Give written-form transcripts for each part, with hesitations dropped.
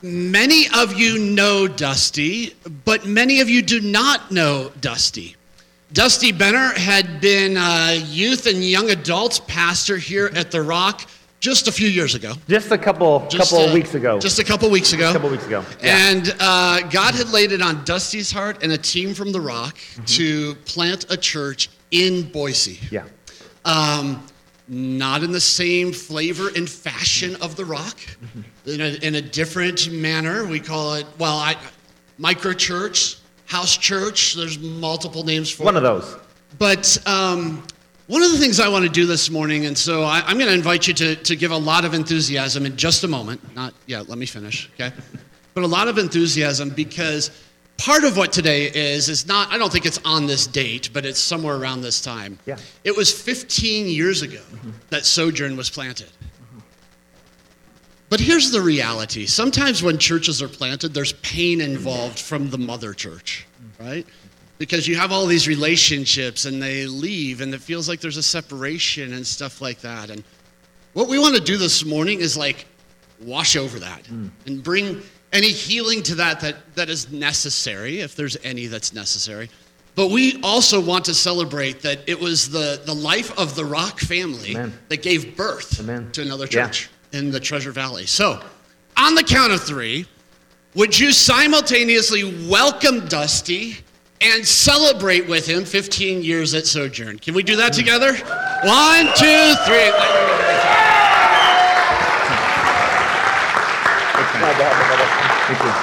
Many of you know Dusty, but many of you do not know Dusty. Dusty Benner had been a youth and young adults pastor here at The Rock just a few years ago. Just a couple weeks ago. Just a couple weeks ago. Yeah. And God had laid it on Dusty's heart and a team from The Rock to plant a church in Boise. Yeah. Not in the same flavor and fashion of The Rock. In a different manner. We call it, micro church, house church. There's multiple names for it. One of those. But one of the things I want to do this morning, and so I'm going to invite you to give a lot of enthusiasm in just a moment. Not yet, let me finish, okay? But a lot of enthusiasm because part of what today is not, I don't think it's on this date, but it's somewhere around this time. Yeah. It was 15 years ago that Sojourn was planted. But here's the reality. Sometimes when churches are planted, there's pain involved from the mother church, right? Because you have all these relationships and they leave and it feels like there's a separation and stuff like that. And what we want to do this morning is wash over that and bring any healing to that is necessary, if there's any that's necessary. But we also want to celebrate that it was the life of the Rock family that gave birth to another church in the Treasure Valley. So, on the count of three, would you simultaneously welcome Dusty and celebrate with him 15 years at Sojourn? Can we do that together? 1, 2, 3. Thank you.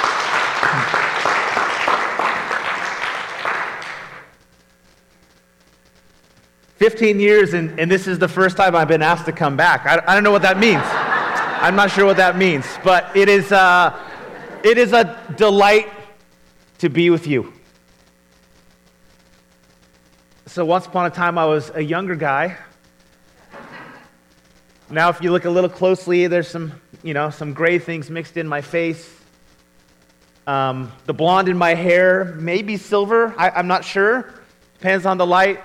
15 years, and this is the first time I've been asked to come back. I don't know what that means. I'm not sure what that means, but it is a delight to be with you. So once upon a time, I was a younger guy. Now, if you look a little closely, there's some gray things mixed in my face. The blonde in my hair, maybe silver. I'm not sure. Depends on the light.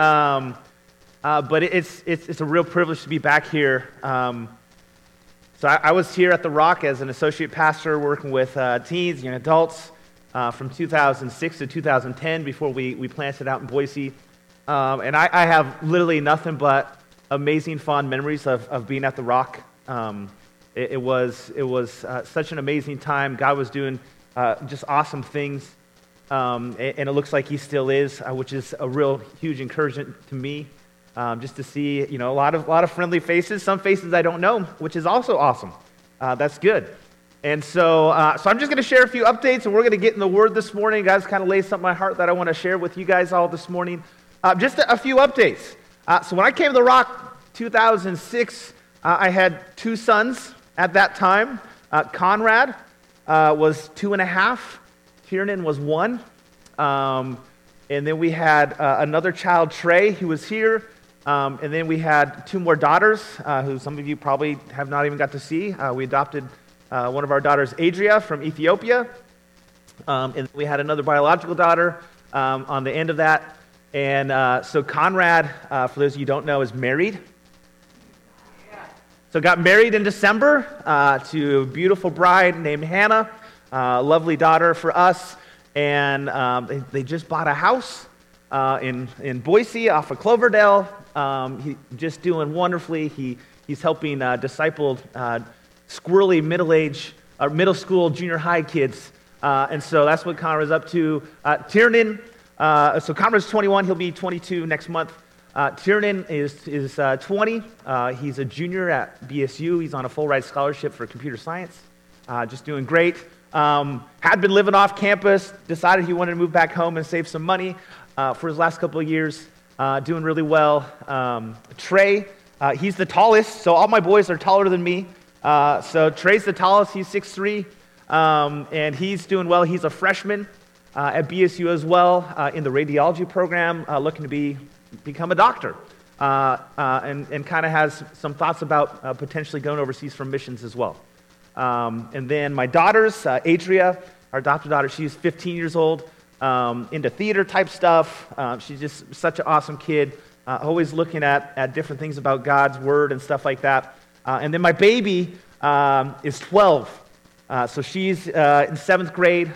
But it's a real privilege to be back here. So I was here at The Rock as an associate pastor working with teens, young adults from 2006 to 2010 before we planted out in Boise. And I have literally nothing but amazing fond memories of being at The Rock. It was such an amazing time. God was doing just awesome things. And it looks like he still is, which is a real huge encouragement to me, just to see a lot of friendly faces, some faces I don't know, which is also awesome. That's good. And so I'm just going to share a few updates, and we're going to get in the Word this morning. God's kind of laid something on my heart that I want to share with you guys all this morning. Just a few updates. So when I came to The Rock 2006, I had 2 sons at that time. Conrad was 2.5. Tiernan was 1. And then we had another child, Trey, who was here. And then we had 2 more daughters, who some of you probably have not even got to see. We adopted one of our daughters, Adria, from Ethiopia. And we had another biological daughter on the end of that. And so Conrad, for those of you who don't know, is married. So got married in December to a beautiful bride named Hannah. Lovely daughter for us, and they just bought a house in Boise off of Cloverdale. He's just doing wonderfully. He's helping disciple squirrely middle school, junior high kids, and so that's what Conrad's up to. Tiernan, so Conrad's 21. He'll be 22 next month. Tiernan is 20. He's a junior at BSU. He's on a full ride scholarship for computer science. Just doing great. Had been living off campus, decided he wanted to move back home and save some money for his last couple of years, doing really well. Trey, he's the tallest, so all my boys are taller than me. So Trey's the tallest, he's 6'3", and he's doing well. He's a freshman at BSU as well in the radiology program, looking to become a doctor, and kind of has some thoughts about potentially going overseas for missions as well. And then my daughters, Adria, our adopted daughter, she's 15 years old, into theater type stuff. She's just such an awesome kid, always looking at different things about God's word and stuff like that. And then my baby is 12. So she's in 7th grade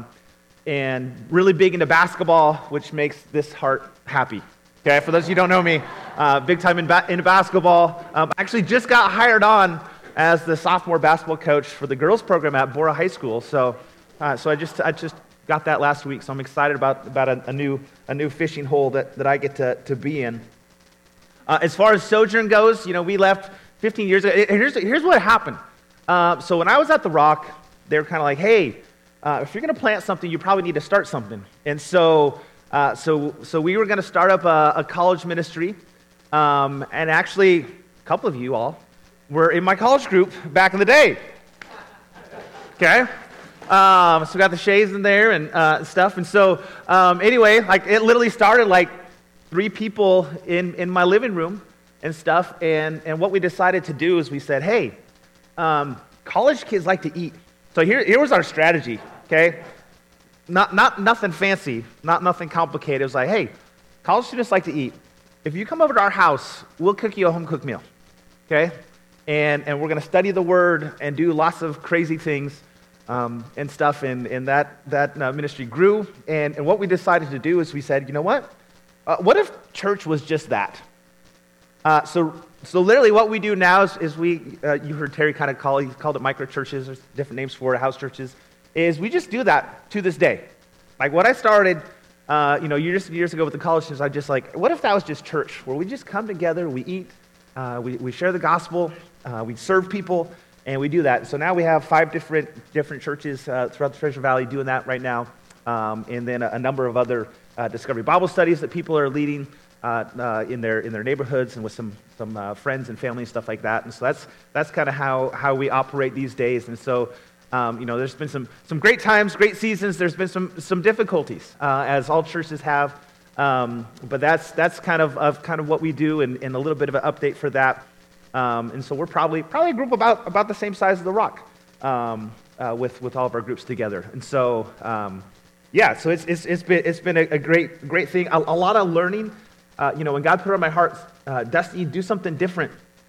and really big into basketball, which makes this heart happy. Okay, for those of you who don't know me, big time into basketball. Actually just got hired on as the sophomore basketball coach for the girls program at Bora High School. So I just got that last week, so I'm excited about a new fishing hole that I get to be in. As far as Sojourn goes, we left 15 years ago. Here's what happened. So when I was at The Rock, they were kind of like, hey, if you're going to plant something, you probably need to start something. And so we were going to start up a college ministry, and actually a couple of you all were in my college group back in the day. Okay? So we got the shades in there and stuff. And so anyway, like it literally started like 3 people in my living room and stuff. And what we decided to do is we said, hey, college kids like to eat. So here was our strategy, okay? Not nothing fancy, nothing complicated. It was like, hey, college students like to eat. If you come over to our house, we'll cook you a home-cooked meal, okay? And we're going to study the Word and do lots of crazy things and stuff. And that ministry grew. And what we decided to do is we said, you know what? What if church was just that? So literally what we do now is we, you heard Terry kind of called it micro churches, there's different names for it, house churches, is we just do that to this day. Like what I started, years ago with the college students, I just like, what if that was just church, where we just come together, we eat, we share the gospel, we serve people, and we do that. So now we have 5 different churches throughout the Treasure Valley doing that right now, and then a number of other Discovery Bible studies that people are leading in their neighborhoods and with some friends and family and stuff like that. And so that's kind of how we operate these days. And so there's been some great times, great seasons. There's been some difficulties, as all churches have. But that's kind of what we do, and a little bit of an update for that. And so we're probably a group about the same size as The Rock, with all of our groups together. And so so it's been a great thing. A lot of learning. When God put it on my heart, Dusty, do something different.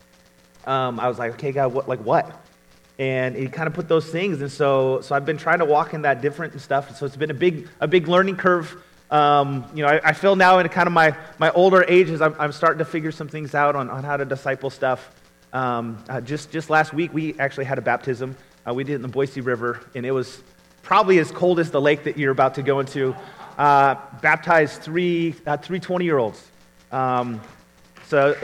I was like, okay, God, what? And He kind of put those things, and so I've been trying to walk in that different and stuff. So it's been a big learning curve. I feel now in kind of my older ages, I'm starting to figure some things out on how to disciple stuff. Just last week, we actually had a baptism. We did it in the Boise River, and it was probably as cold as the lake that you're about to go into. Baptized three 20-year-olds. As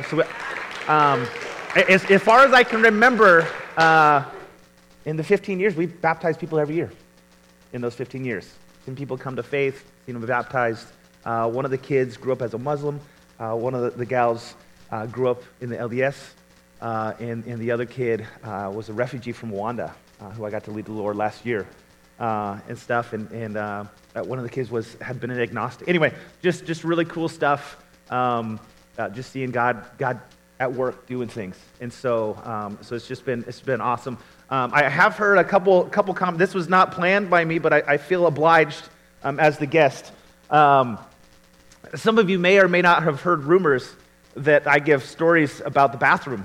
far as I can remember, in the 15 years, we've baptized people every year. In those 15 years, seen people come to faith, seen them baptized. One of the kids grew up as a Muslim. One of the gals grew up in the LDS, and the other kid was a refugee from Rwanda, who I got to lead the Lord last year, and stuff. And one of the kids had been an agnostic. Anyway, just really cool stuff. Just seeing God at work doing things, and so it's been awesome. I have heard a couple comments. This was not planned by me, but I feel obliged as the guest. Some of you may or may not have heard rumors that I give stories about the bathroom,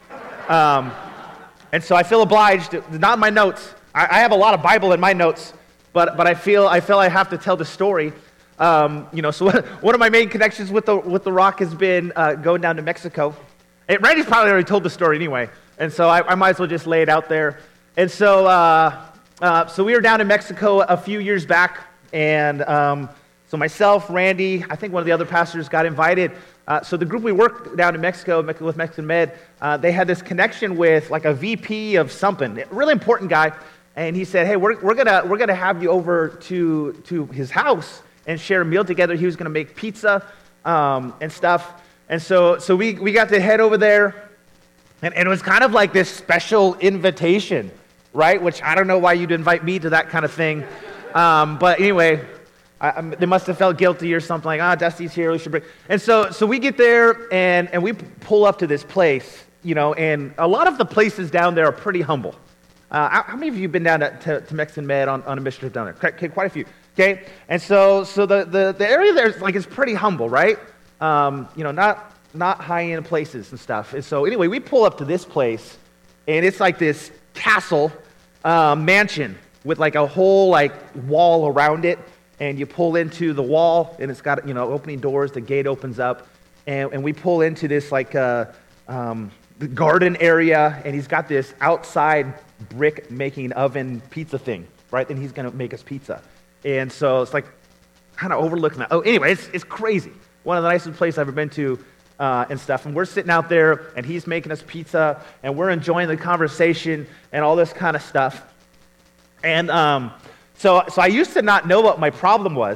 and so I feel obliged. Not in my notes. I have a lot of Bible in my notes, but I feel I have to tell the story. So one of my main connections with the Rock has been going down to Mexico. Randy's probably already told the story anyway, and so I might as well just lay it out there. And so we were down in Mexico a few years back, and so myself, Randy, I think one of the other pastors got invited. So the group we worked down in Mexico with Mexican Med, they had this connection with like a VP of something, a really important guy, and he said, "Hey, we're gonna have you over to his house and share a meal together." He was going to make pizza and stuff. And so we got to head over there, and it was kind of like this special invitation, right? Which I don't know why you'd invite me to that kind of thing. But anyway, they must have felt guilty or something, like, Dusty's here, we should bring. And so we get there, and we pull up to this place, and a lot of the places down there are pretty humble. How many of you have been down to Mexican Med on a mission trip down there? Okay, quite a few. Okay, and so the area there is pretty humble, right? Not high-end places and stuff. And so anyway, we pull up to this place, and it's like this castle, mansion with like a whole like wall around it, and you pull into the wall, and it's got opening doors. The gate opens up, and we pull into this like the garden area, and he's got this outside brick making oven pizza thing, right? And he's gonna make us pizza, and so it's like kind of overlooking that. Oh, anyway, it's crazy. One of the nicest places I've ever been to. And stuff, and we're sitting out there, and he's making us pizza, and we're enjoying the conversation and all this kind of stuff. And so I used to not know what my problem was,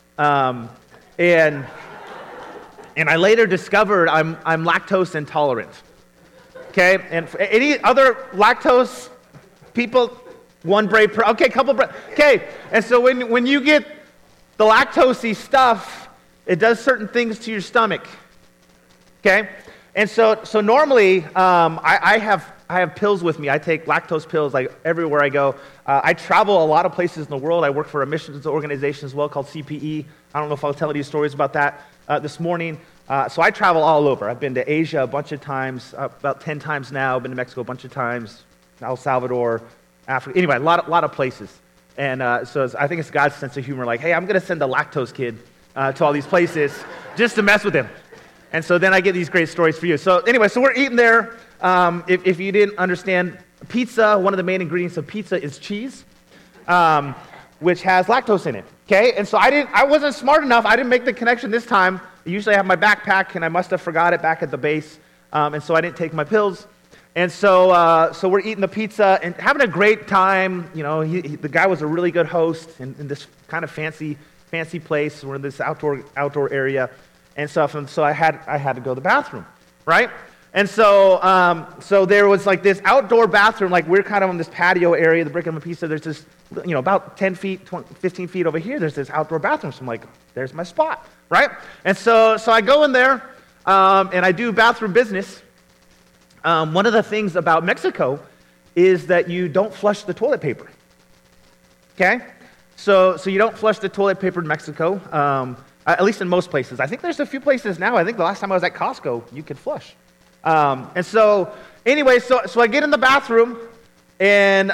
and I later discovered I'm lactose intolerant. Okay, and for any other lactose people, one brave per. Okay, couple brave. Okay, and so when you get the lactosey stuff, it does certain things to your stomach. Okay, and so normally I have pills with me. I take lactose pills like everywhere I go. I travel a lot of places in the world. I work for a missions organization as well called CPE. I don't know if I'll tell you stories about that this morning. So I travel all over. I've been to Asia a bunch of times, about 10 times now. I've been to Mexico a bunch of times, El Salvador, Africa. Anyway, a lot of places. And so I think it's God's sense of humor. Like, hey, I'm going to send a lactose kid to all these places just to mess with him. And so then I get these great stories for you. So anyway, so we're eating there. If you didn't understand, pizza, one of the main ingredients of pizza is cheese, which has lactose in it. Okay, and so I wasn't smart enough. I didn't make the connection this time. Usually I have my backpack, and I must have forgot it back at the base, and so I didn't take my pills. And so we're eating the pizza and having a great time. The guy was a really good host in this kind of fancy place. We're in this outdoor area. And so I had to go to the bathroom, right? And so there was like this outdoor bathroom, like we're kind of on this patio area, the Brick and Pizza. There's this, about 10 feet, 15 feet over here, there's this outdoor bathroom. So I'm like, there's my spot, right? And so I go in there, and I do bathroom business. One of the things about Mexico is that you don't flush the toilet paper, okay? So you don't flush the toilet paper in Mexico. At least in most places. I think there's a few places now. I think the last time I was at Costco, you could flush. And so, anyway, so I get in the bathroom, and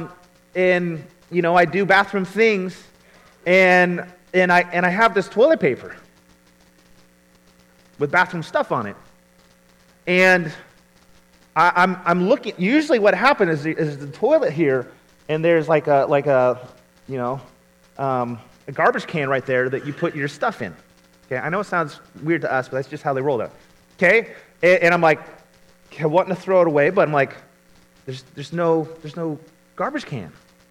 I do bathroom things, and I have this toilet paper with bathroom stuff on it, and I'm looking. Usually, what happens is the toilet here, and there's like a garbage can right there that you put your stuff in. Okay, I know it sounds weird to us, but that's just how they roll it. Okay, and I'm like, wanting to throw it away, but I'm like, there's no garbage can.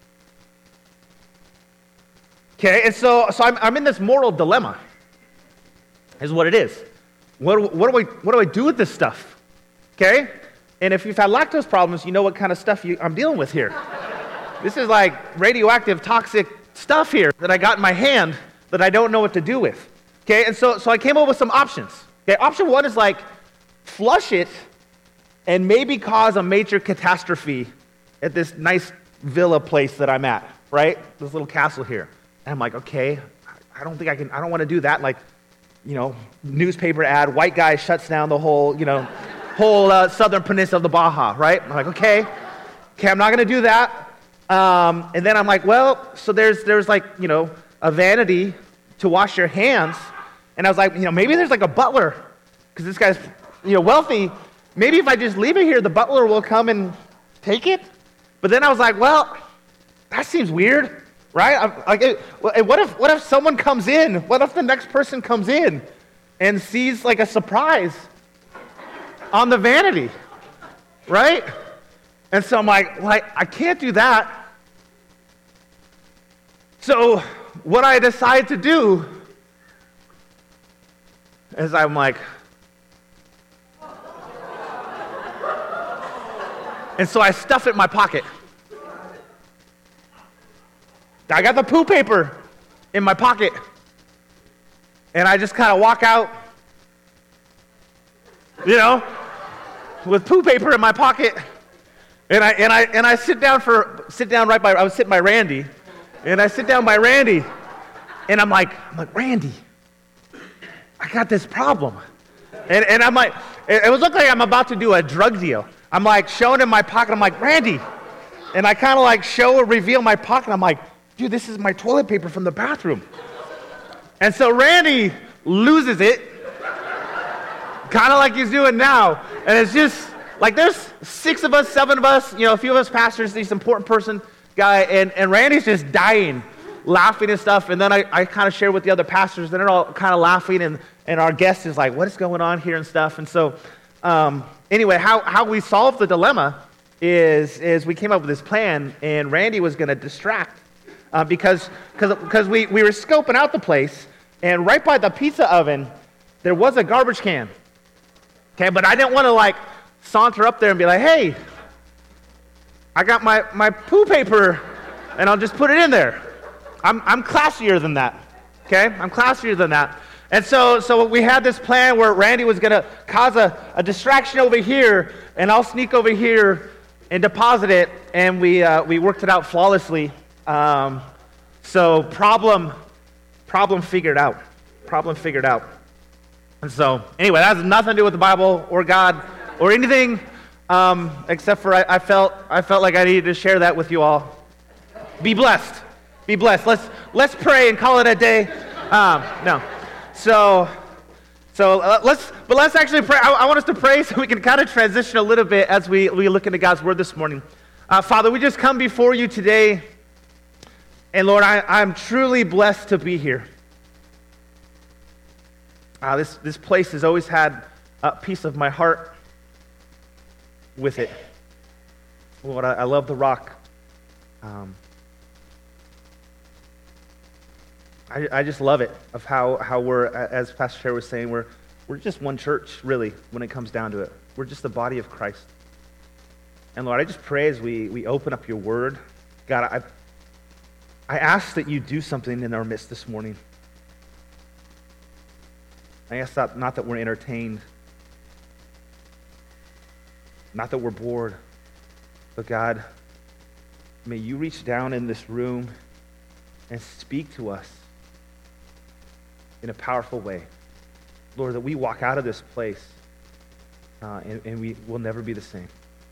Okay, and so I'm in this moral dilemma. Is what it is. What do I do with this stuff? Okay, and if you've had lactose problems, you know what kind of stuff I'm dealing with here. This is like radioactive, toxic stuff here that I got in my hand that I don't know what to do with. Okay, and so I came up with some options. Okay, option one is like flush it and maybe cause a major catastrophe at this nice villa place that I'm at, right? This little castle here. And I'm like, okay, I don't want to do that. Like, newspaper ad, white guy shuts down the whole southern peninsula of the Baja, right? I'm like, okay, I'm not going to do that. And then I'm like, well, so there's like, a vanity to wash your hands. And I was like, maybe there's like a butler, because this guy's, wealthy. Maybe if I just leave it here, the butler will come and take it. But then I was like, well, that seems weird, right? What if someone comes in? What if the next person comes in and sees like a surprise on the vanity, right? And so I'm like, I can't do that. So what I decide to do is I'm like, and so I stuff it in my pocket. I got the poo paper in my pocket, and I just kind of walk out, with poo paper in my pocket, and I sit down right by. I was sitting by Randy, and I sit down by Randy, and I'm like, Randy, I got this problem, and I'm like, it was looking like I'm about to do a drug deal. I'm like showing him my pocket. I'm like, Randy, And I kind of like show or reveal my pocket. I'm like, dude, this is my toilet paper from the bathroom. And so Randy loses it, kind of like he's doing now. And it's just like there's 6 of us, 7 of us, a few of us pastors, this important person guy, and Randy's just dying, laughing and stuff. And then I kind of share with the other pastors, and they're all kind of laughing, and our guest is like, what is going on here and stuff. And so anyway, how we solved the dilemma is we came up with this plan, and Randy was going to distract because we were scoping out the place, and right by the pizza oven, there was a garbage can. Okay, but I didn't want to like saunter up there and be like, hey, I got my poo paper, and I'll just put it in there. I'm classier than that. Okay, I'm classier than that. And so we had this plan where Randy was going to cause a distraction over here, and I'll sneak over here and deposit it, and we worked it out flawlessly. So problem figured out. Problem figured out. And so anyway, that has nothing to do with the Bible or God or anything, except for I felt like I needed to share that with you all. Be blessed. Be blessed. Let's pray and call it a day. No. So let's actually pray. I want us to pray so we can kind of transition a little bit as we look into God's Word this morning. Father, we just come before you today, and Lord, I'm truly blessed to be here. This place has always had a piece of my heart with it. Lord, I love the Rock. I just love it, of how we're, as Pastor Sherry was saying, we're just one church, really, when it comes down to it. We're just the body of Christ. And Lord, I just pray as we open up your word, God, I ask that you do something in our midst this morning. I ask that not that we're entertained, not that we're bored, but God, may you reach down in this room and speak to us in a powerful way. Lord, that we walk out of this place and we will never be the same.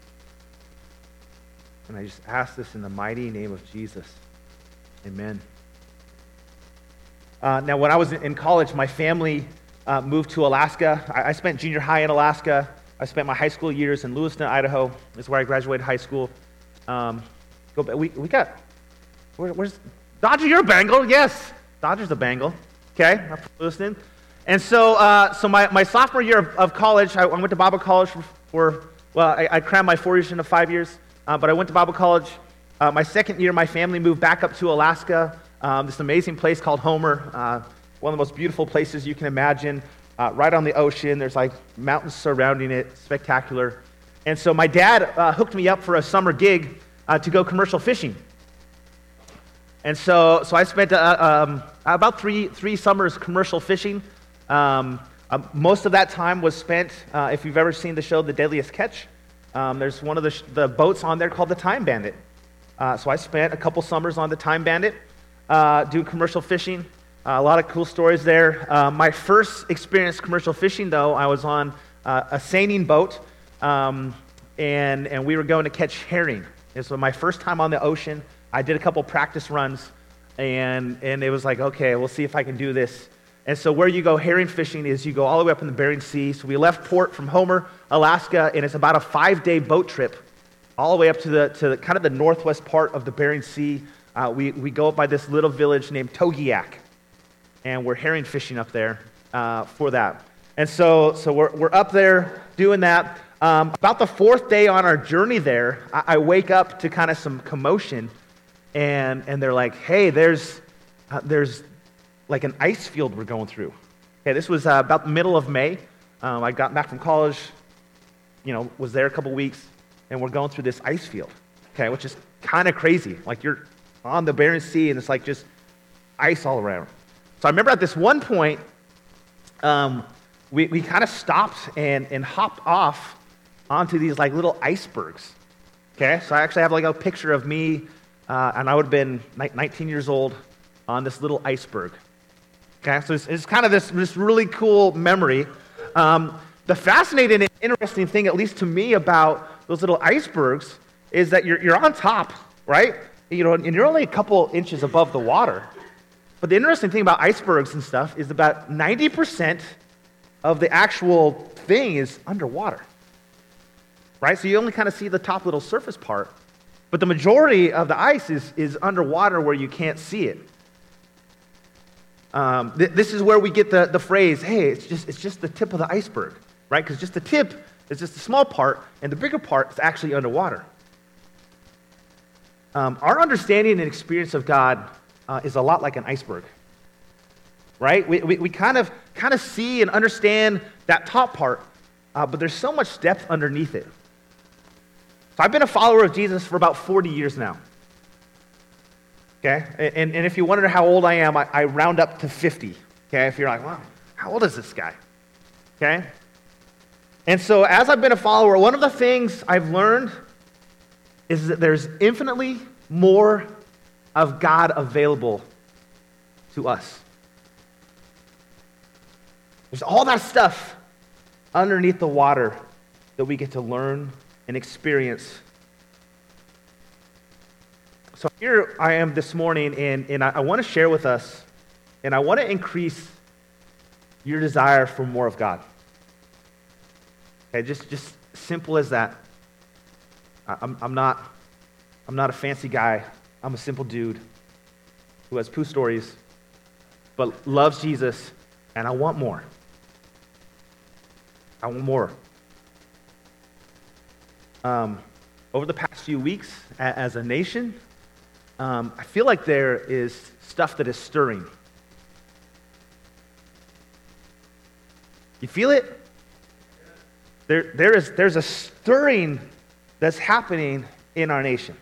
And I just ask this in the mighty name of Jesus. Amen. Now, when I was in college, my family moved to Alaska. I spent junior high in Alaska. I spent my high school years in Lewiston, Idaho. Is where I graduated whigh school. Where's Dodger? You're a Bengal, yes. Dodger's a Bengal. Okay, I'm from Lewiston. And so my sophomore year of college, I went to Bible college I crammed my 4 years into 5 years, but I went to Bible college. My second year, my family moved back up to Alaska, this amazing place called Homer, one of the most beautiful places you can imagine, right on the ocean. There's like mountains surrounding it, spectacular. And so my dad hooked me up for a summer gig to go commercial fishing. And so I spent about three summers commercial fishing. Most of that time was spent, if you've ever seen the show The Deadliest Catch, there's one of the boats on there called the Time Bandit. So I spent a couple summers on the Time Bandit doing commercial fishing. A lot of cool stories there. My first experience commercial fishing, though, I was on a seining boat, and we were going to catch herring. And so my first time on the ocean, I did a couple practice runs, and it was like, okay, we'll see if I can do this. And so where you go herring fishing is you go all the way up in the Bering Sea. So we left port from Homer, Alaska, and it's about a 5-day boat trip all the way up to the kind of the northwest part of the Bering Sea. We go up by this little village named Togiak, and we're herring fishing up there for that. And so we're up there doing that. About the 4th day on our journey there, I wake up to kind of some commotion, and they're like, hey, there's like an ice field we're going through. Okay, this was about the middle of May. I got back from college, was there a couple weeks, and we're going through this ice field, okay, which is kind of crazy. Like you're on the Bering Sea, and it's like just ice all around. So I remember at this one point, we kind of stopped and hopped off onto these like little icebergs. Okay, so I actually have like a picture of me, and I would have been 19 years old on this little iceberg. Okay, so it's kind of this really cool memory. The fascinating and interesting thing, at least to me, about those little icebergs is that you're on top, right? And you're only a couple inches above the water. But the interesting thing about icebergs and stuff is about 90% of the actual thing is underwater, right? So you only kind of see the top little surface part. But the majority of the ice is underwater where you can't see it. This is where we get the phrase, hey, it's just the tip of the iceberg, right? Because just the tip is just a small part, and the bigger part is actually underwater. Our understanding and experience of God is a lot like an iceberg, right? We kind of see and understand that top part, but there's so much depth underneath it. So I've been a follower of Jesus for about 40 years now. Okay? And if you wonder how old I am, I round up to 50. Okay? If you're like, wow, how old is this guy? Okay? And so as I've been a follower, one of the things I've learned is that there's infinitely more of God available to us. There's all that stuff underneath the water that we get to learn and experience. So here I am this morning, and I want to share with us, and I want to increase your desire for more of God. Okay, just simple as that. I'm not a fancy guy. I'm a simple dude who has poo stories, but loves Jesus, and I want more. I want more. Over the past few weeks, as a nation, I feel like there is stuff that is stirring. You feel it? There's a stirring that's happening in our nation.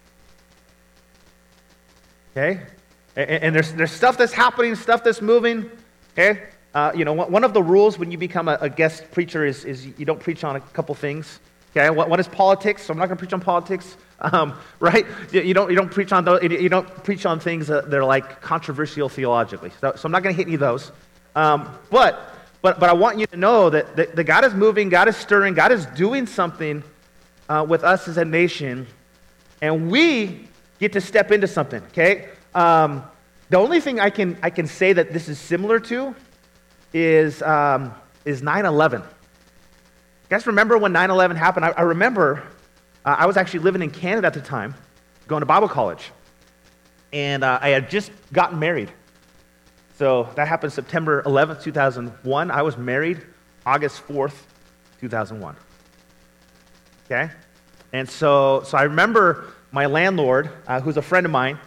Okay? And there's stuff that's happening, stuff that's moving. Okay? One of the rules when you become a guest preacher is you don't preach on a couple things. Okay? One is politics, so I'm not going to preach on politics. Right? You don't preach on those. You don't preach on things that are like controversial theologically. So I'm not going to hit any of those. But I want you to know that God is moving, God is stirring, God is doing something with us as a nation, and we get to step into something. Okay? The only thing I can say that this is similar to is 9/11. You guys remember when 9/11 happened? I remember I was actually living in Canada at the time, going to Bible college, and I had just gotten married. So that happened September 11th, 2001. I was married August 4th, 2001. Okay? And so I remember my landlord, who's a friend of mine,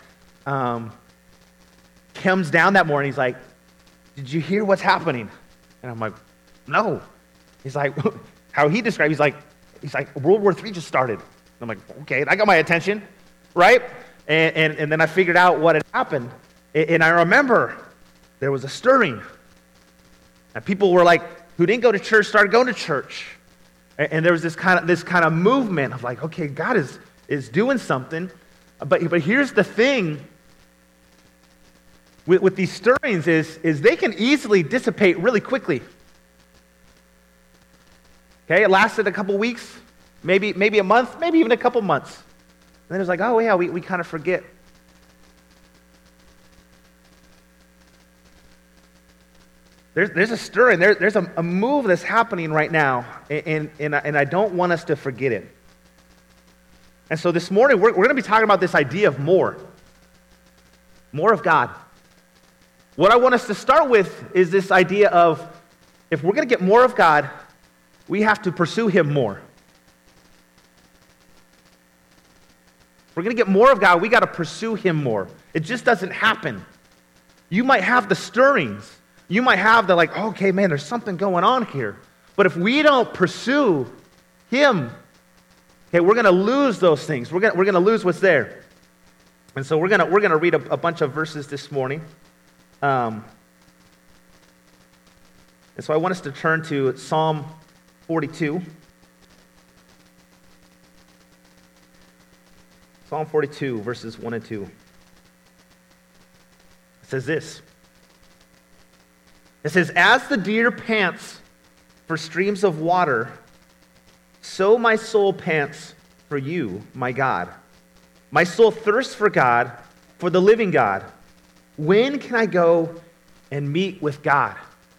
comes down that morning. He's like, "Did you hear what's happening?" And I'm like, "No." He's like, how he described, he's like, World War III just started. And I'm like, okay, that got my attention, right? And then I figured out what had happened. And I remember there was a stirring. And people were like, who didn't go to church, started going to church. And there was this kind of movement of like, okay, God is doing something. But here's the thing with these stirrings is they can easily dissipate really quickly. Okay, it lasted a couple weeks, maybe a month, maybe even a couple months. And then it was like, oh yeah, we kind of forget. There's a stirring, there's a move that's happening right now, and I don't want us to forget it. And so this morning, we're going to be talking about this idea of more of God. What I want us to start with is this idea of, if we're going to get more of God, we have to pursue Him more. If we're going to get more of God, we got to pursue Him more. It just doesn't happen. You might have the stirrings. You might have the like, okay, man, there's something going on here. But if we don't pursue Him, okay, we're going to lose those things. We're going to lose what's there. And so we're going to read a bunch of verses this morning. And so I want us to turn to Psalm 42. Psalm 42, verses 1 and 2. It says this. It says, "As the deer pants for streams of water, so my soul pants for you, my God. My soul thirsts for God, for the living God. When can I go and meet with God?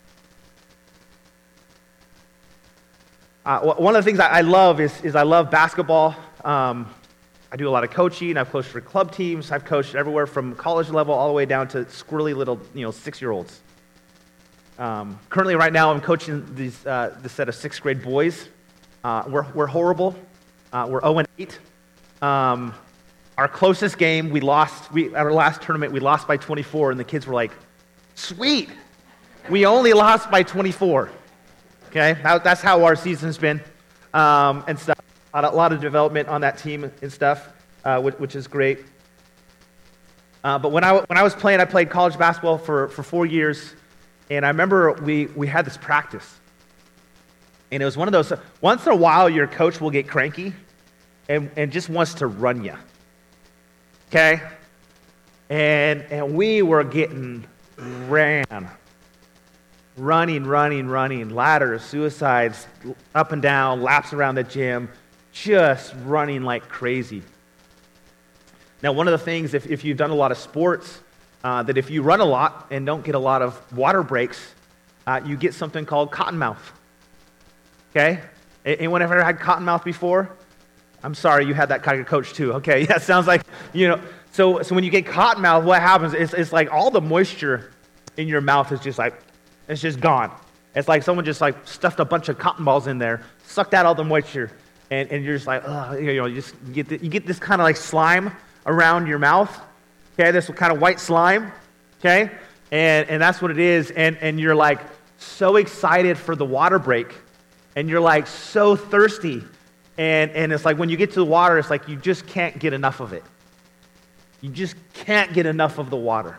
One of the things I love is I love basketball. I do a lot of coaching. I've coached for club teams. I've coached everywhere from college level all the way down to squirrely little 6-year-olds. Currently, right now, I'm coaching this set of 6th grade boys. We're horrible. We're 0-8. Our closest game, we lost. At our last tournament, we lost by 24, and the kids were like, "Sweet, we only lost by 24." Okay, that's how our season's been, and stuff. A lot of development on that team and stuff, which is great. But when I was playing, I played college basketball for 4 years, and I remember we had this practice, and it was one of those. Once in a while, your coach will get cranky, and just wants to run you. Okay, and we were getting ran. Running, ladders, suicides, up and down, laps around the gym, just running like crazy. Now, one of the things, if you've done a lot of sports, that if you run a lot and don't get a lot of water breaks, you get something called cottonmouth. Okay? Anyone ever had cottonmouth before? I'm sorry, you had that kind of coach too. Okay, yeah, sounds like, So when you get cottonmouth, what happens is it's like all the moisture in your mouth is just like, it's just gone. It's like someone just like stuffed a bunch of cotton balls in there, sucked out all the moisture, and you're just like, you get this kind of like slime around your mouth, okay, this kind of white slime, okay, and that's what it is, and you're like so excited for the water break, and you're like so thirsty, and it's like when you get to the water, it's like you just can't get enough of it. You just can't get enough of the water.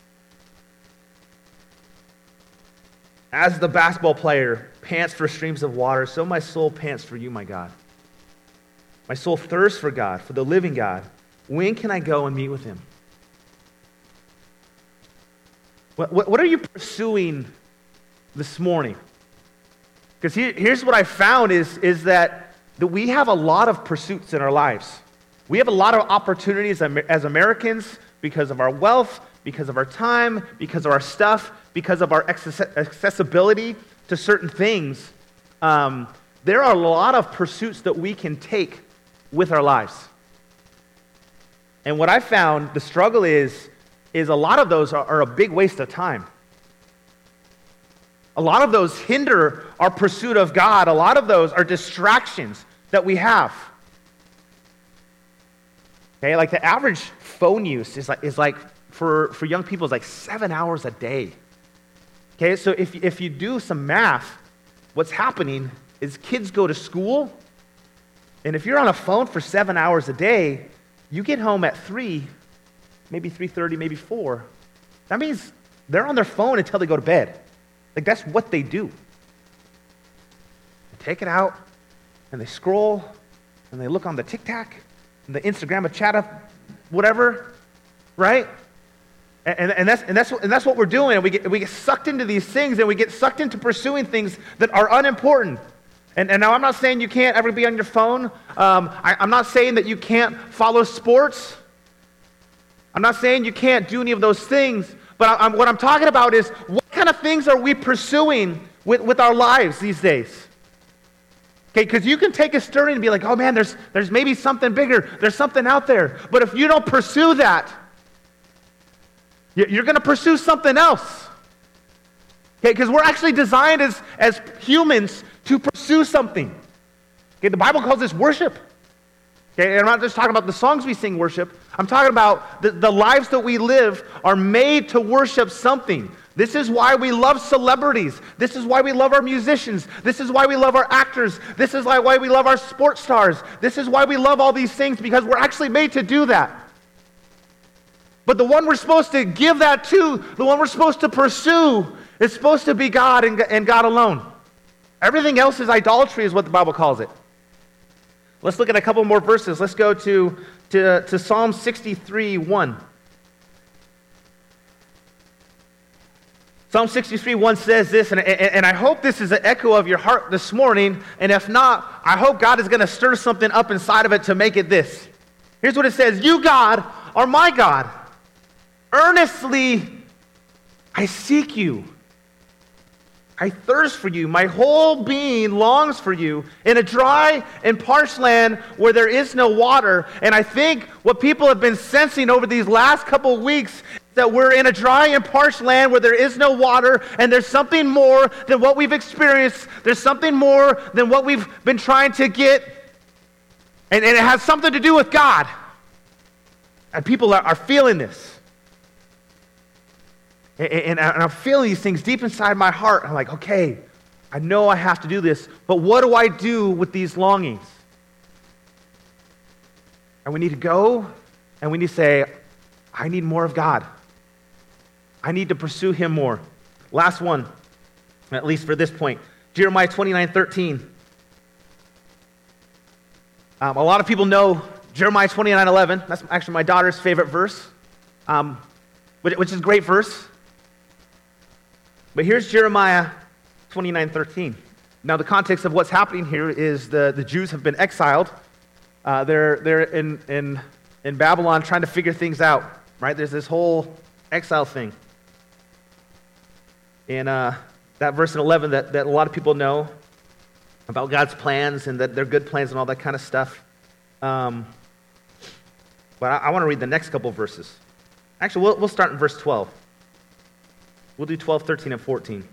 As the basketball player pants for streams of water, so my soul pants for you, my God. My soul thirsts for God, for the living God. When can I go and meet with him? What are you pursuing this morning? Because here's what I found is that we have a lot of pursuits in our lives. We have a lot of opportunities as Americans because of our wealth, because of our time, because of our stuff, because of our accessibility to certain things. There are a lot of pursuits that we can take with our lives. And what I found, the struggle is a lot of those are a big waste of time. A lot of those hinder our pursuit of God. A lot of those are distractions that we have. Okay, like the average phone use is like for young people is like 7 hours a day. Okay, so if you do some math, what's happening is kids go to school, and if you're on a phone for 7 hours a day, you get home at 3, maybe 3:30, maybe 4. That means they're on their phone until they go to bed. Like that's what they do. They take it out, and they scroll, and they look on the TikTok, and the Instagram, a chat up, whatever, right? And that's what we're doing. And we get sucked into these things, and we get sucked into pursuing things that are unimportant. And now I'm not saying you can't ever be on your phone. I'm not saying that you can't follow sports. I'm not saying you can't do any of those things. But what I'm talking about is what kind of things are we pursuing with our lives these days? Okay, because you can take a study and be like, oh man, there's maybe something bigger. There's something out there. But if you don't pursue that, you're going to pursue something else. Okay, because we're actually designed as humans to pursue something. Okay, the Bible calls this worship. Okay, and I'm not just talking about the songs we sing worship. I'm talking about the lives that we live are made to worship something. This is why we love celebrities. This is why we love our musicians. This is why we love our actors. This is why we love our sports stars. This is why we love all these things, because we're actually made to do that. But the one we're supposed to give that to, the one we're supposed to pursue, is supposed to be God and God alone. Everything else is idolatry, is what the Bible calls it. Let's look at a couple more verses. Let's go to Psalm 63:1. Psalm 63:1 says this, and I hope this is an echo of your heart this morning, and if not, I hope God is going to stir something up inside of it to make it this. Here's what it says: You, God, are my God. Earnestly I seek you. I thirst for you. My whole being longs for you in a dry and parched land where there is no water. And I think what people have been sensing over these last couple of weeks, that we're in a dry and parched land where there is no water, and there's something more than what we've experienced. There's something more than what we've been trying to get. And it has something to do with God. And people are feeling this. And I'm feeling these things deep inside my heart. I'm like, okay, I know I have to do this, but what do I do with these longings? And we need to go and we need to say, I need more of God. I need to pursue him more. Last one, at least for this point, Jeremiah 29:13. A lot of people know Jeremiah 29:11. That's actually my daughter's favorite verse, which is a great verse. But here's Jeremiah 29:13. Now, the context of what's happening here is the Jews have been exiled. They're in Babylon trying to figure things out, right? There's this whole exile thing. And that verse in 11 that a lot of people know about God's plans and that they're good plans and all that kind of stuff. But I want to read the next couple of verses. Actually, we'll start in verse 12. We'll do 12, 13, and 14.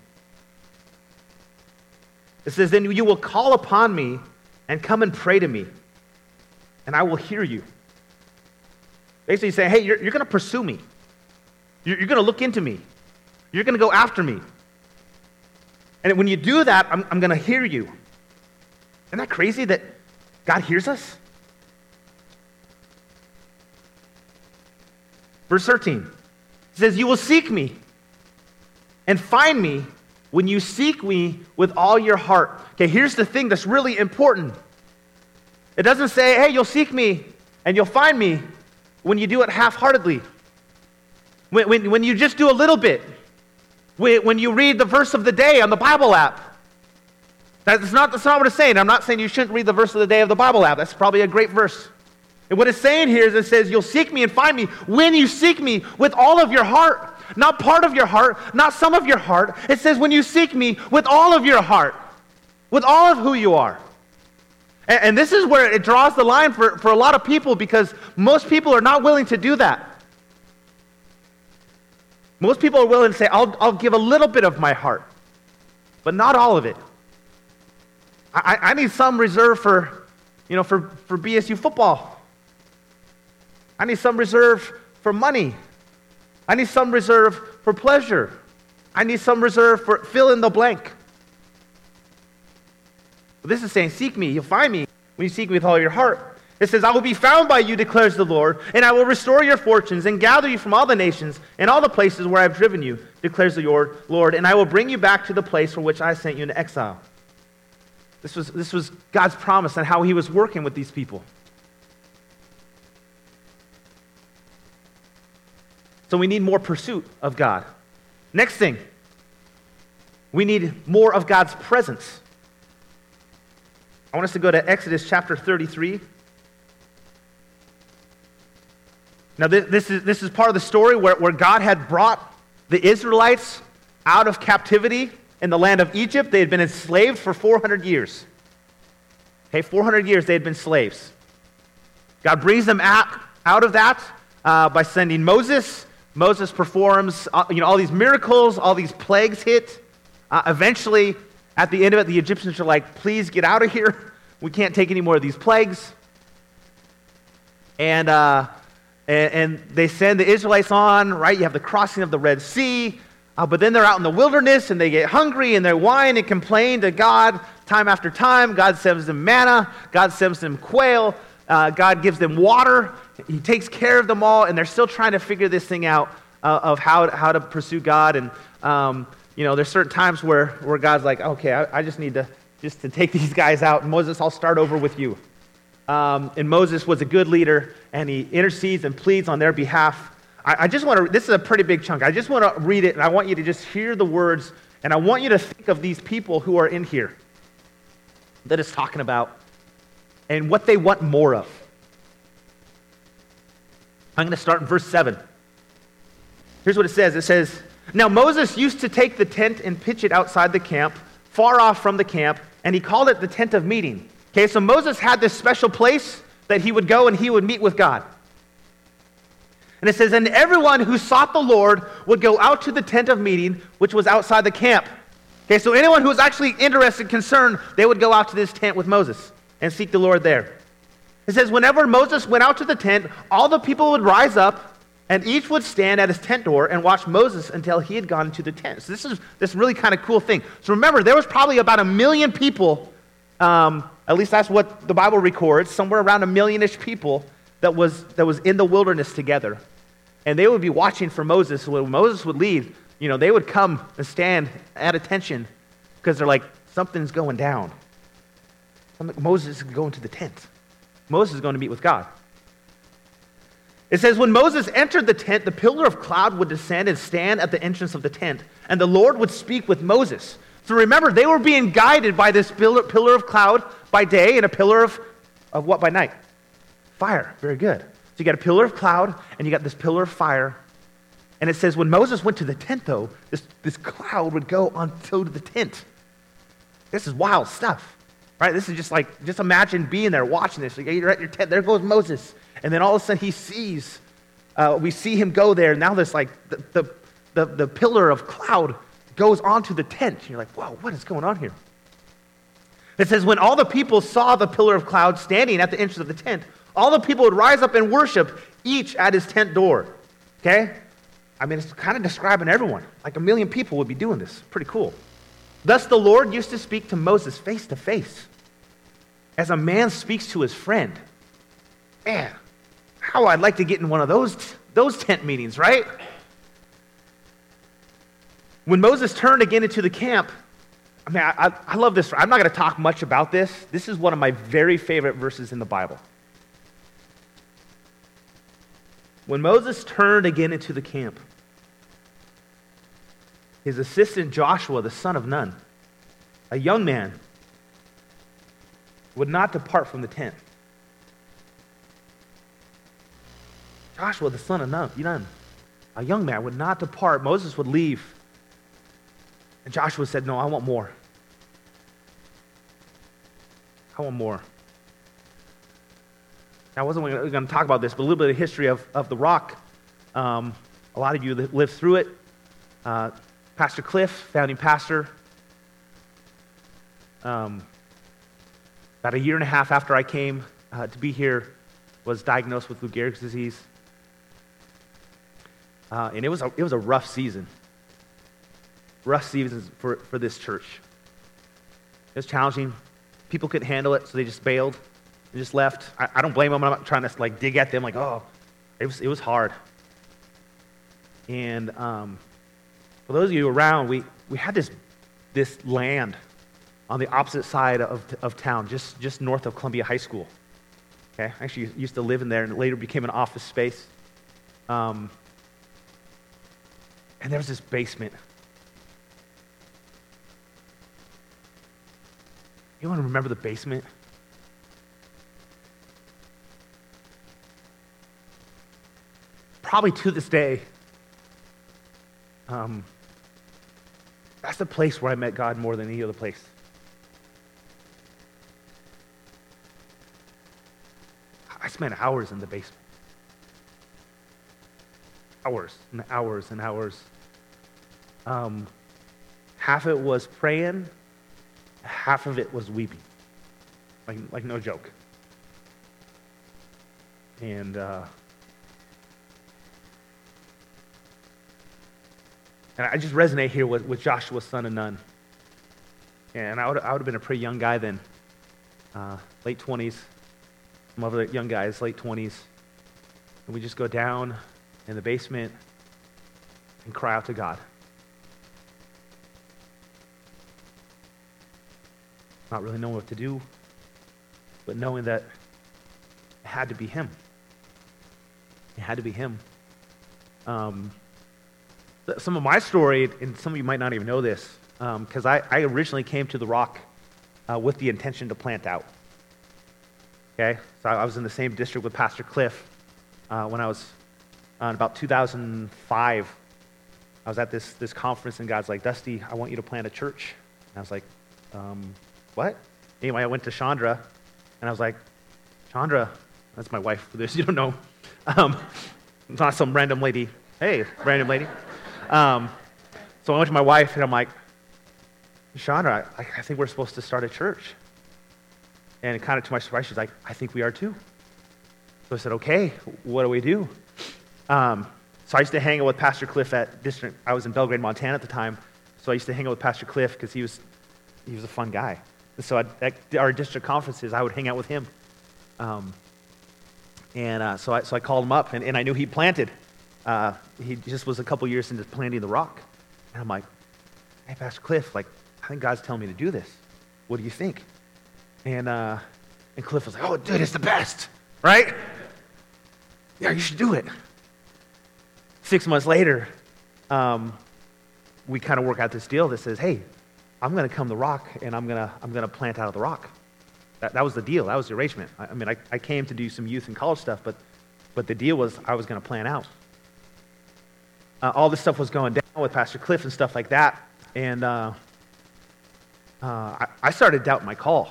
It says, Then you will call upon me and come and pray to me, and I will hear you. Basically saying, hey, you're going to pursue me. You're going to look into me. You're going to go after me. And when you do that, I'm going to hear you. Isn't that crazy that God hears us? Verse 13. It says, You will seek me and find me when you seek me with all your heart. Okay, here's the thing that's really important. It doesn't say, hey, you'll seek me and you'll find me when you do it half-heartedly. When you just do a little bit. When you read the verse of the day on the Bible app. That's not what it's saying. I'm not saying you shouldn't read the verse of the day of the Bible app. That's probably a great verse. And what it's saying here is it says, you'll seek me and find me when you seek me with all of your heart. Not part of your heart, not some of your heart. It says when you seek me with all of your heart, with all of who you are. And this is where it draws the line for a lot of people, because most people are not willing to do that. Most people are willing to say, I'll give a little bit of my heart, but not all of it. I need some reserve for BSU football. I need some reserve for money. I need some reserve for pleasure. I need some reserve for fill in the blank. But this is saying, seek me, you'll find me when you seek me with all your heart. It says, I will be found by you, declares the Lord, and I will restore your fortunes and gather you from all the nations and all the places where I've driven you, declares the Lord, and I will bring you back to the place for which I sent you into exile. This was God's promise and how he was working with these people. So we need more pursuit of God. Next thing, we need more of God's presence. I want us to go to Exodus chapter 33. Now this is part of the story where God had brought the Israelites out of captivity in the land of Egypt. They had been enslaved for 400 years. Okay, 400 years they had been slaves. God brings them out of that by sending Moses. Moses performs all these miracles, all these plagues hit. Eventually, at the end of it, the Egyptians are like, please get out of here. We can't take any more of these plagues. And they send the Israelites on, right? You have the crossing of the Red Sea. But then they're out in the wilderness, and they get hungry, and they whine and complain to God time after time. God sends them manna. God sends them quail. God gives them water. He takes care of them all, and they're still trying to figure this thing out of how to pursue God. And there's certain times where God's like, okay, I just need to take these guys out. And Moses, I'll start over with you. And Moses was a good leader, and he intercedes and pleads on their behalf. I just want to, this is a pretty big chunk. I just want to read it, and I want you to just hear the words, and I want you to think of these people who are in here that it's talking about and what they want more of. I'm going to start in verse 7. Here's what it says. It says, "Now Moses used to take the tent and pitch it outside the camp, far off from the camp, and he called it the tent of meeting." Okay, so Moses had this special place that he would go and he would meet with God. And it says, "And everyone who sought the Lord would go out to the tent of meeting, which was outside the camp." Okay, so anyone who was actually interested, concerned, they would go out to this tent with Moses and seek the Lord there. It says, "Whenever Moses went out to the tent, all the people would rise up, and each would stand at his tent door and watch Moses until he had gone to the tent." So this is this really kind of cool thing. So remember, there was probably about 1 million people, at least that's what the Bible records, somewhere around 1 million-ish people that was in the wilderness together. And they would be watching for Moses. When Moses would leave, they would come and stand at attention because they're like, something's going down. Moses is going to the tent. Moses is going to meet with God. It says, "When Moses entered the tent, the pillar of cloud would descend and stand at the entrance of the tent, and the Lord would speak with Moses." So remember, they were being guided by this pillar of cloud by day and a pillar of what by night? Fire. Very good. So you got a pillar of cloud and you got this pillar of fire. And it says when Moses went to the tent, though, this cloud would go onto the tent. This is wild stuff, right? This is just imagine being there watching this. You're at your tent, there goes Moses. And then all of a sudden we see him go there. Now there's like the pillar of cloud goes onto the tent. You're like, whoa, what is going on here? It says, when all the people saw the pillar of cloud standing at the entrance of the tent, all the people would rise up and worship, each at his tent door. Okay? I mean, it's kind of describing everyone. Like 1 million people would be doing this. Pretty cool. "Thus the Lord used to speak to Moses face to face, as a man speaks to his friend." Man, how I'd like to get in one of those tent meetings, right? When Moses turned again into the camp, I mean, I love this. I'm not going to talk much about this. This is one of my very favorite verses in the Bible. When Moses turned again into the camp, his assistant Joshua, the son of Nun, a young man, would not depart from the tent. Joshua, the son of Nun, a young man, would not depart. Moses would leave. And Joshua said, "No, I want more. I want more." Now, I wasn't going to talk about this, but a little bit of history of the Rock. A lot of you lived through it. Pastor Cliff, founding pastor, about 1.5 years after I came to be here, was diagnosed with Lou Gehrig's disease. And it was a rough season. Rough seasons for this church. It was challenging. People couldn't handle it, so they just bailed. They just left. I don't blame them. I'm not trying to dig at them it was hard. And for those of you around, we had this land on the opposite side of town, just north of Columbia High School. Okay, I actually used to live in there, and it later became an office space. And there was this basement. You want to remember the basement? Probably to this day, that's the place where I met God more than any other place. I spent hours in the basement. Hours and hours and hours. Half of it was praying, half of it was weeping. Like no joke. And I just resonate here with Joshua, son of Nun. And I would have been a pretty young guy then, late 20s. Some other young guys, late 20s. And we just go down in the basement and cry out to God. Not really knowing what to do, but knowing that it had to be Him. It had to be Him. Some of my story, and some of you might not even know this, because I originally came to the Rock with the intention to plant out. Okay, so I was in the same district with Pastor Cliff when I was in about 2005. I was at this conference, and God's like, Dusty, I want you to plant a church. And I was like, what? Anyway, I went to Chandra, and I was like, Chandra, that's my wife, for this, you don't know. It's not some random lady. Hey, random lady. So I went to my wife, and I'm like, Chandra, I think we're supposed to start a church. And kind of to my surprise, she's like, I think we are too. So I said, okay, what do we do? So I used to hang out with Pastor Cliff at district. I was in Belgrade, Montana at the time. So I used to hang out with Pastor Cliff because he was a fun guy. And so at our district conferences, I would hang out with him. So I called him up, and I knew he planted. He just was a couple years into planting the Rock. And I'm like, hey, Pastor Cliff, I think God's telling me to do this. What do you think? And Cliff was like, oh, dude, it's the best, right? Yeah, you should do it. 6 months later, we kind of work out this deal that says, hey, I'm going to come to the Rock, and I'm gonna plant out of the Rock. That was the deal. That was the arrangement. I came to do some youth and college stuff, but the deal was I was going to plant out. All this stuff was going down with Pastor Cliff and stuff like that, and I started doubting my call.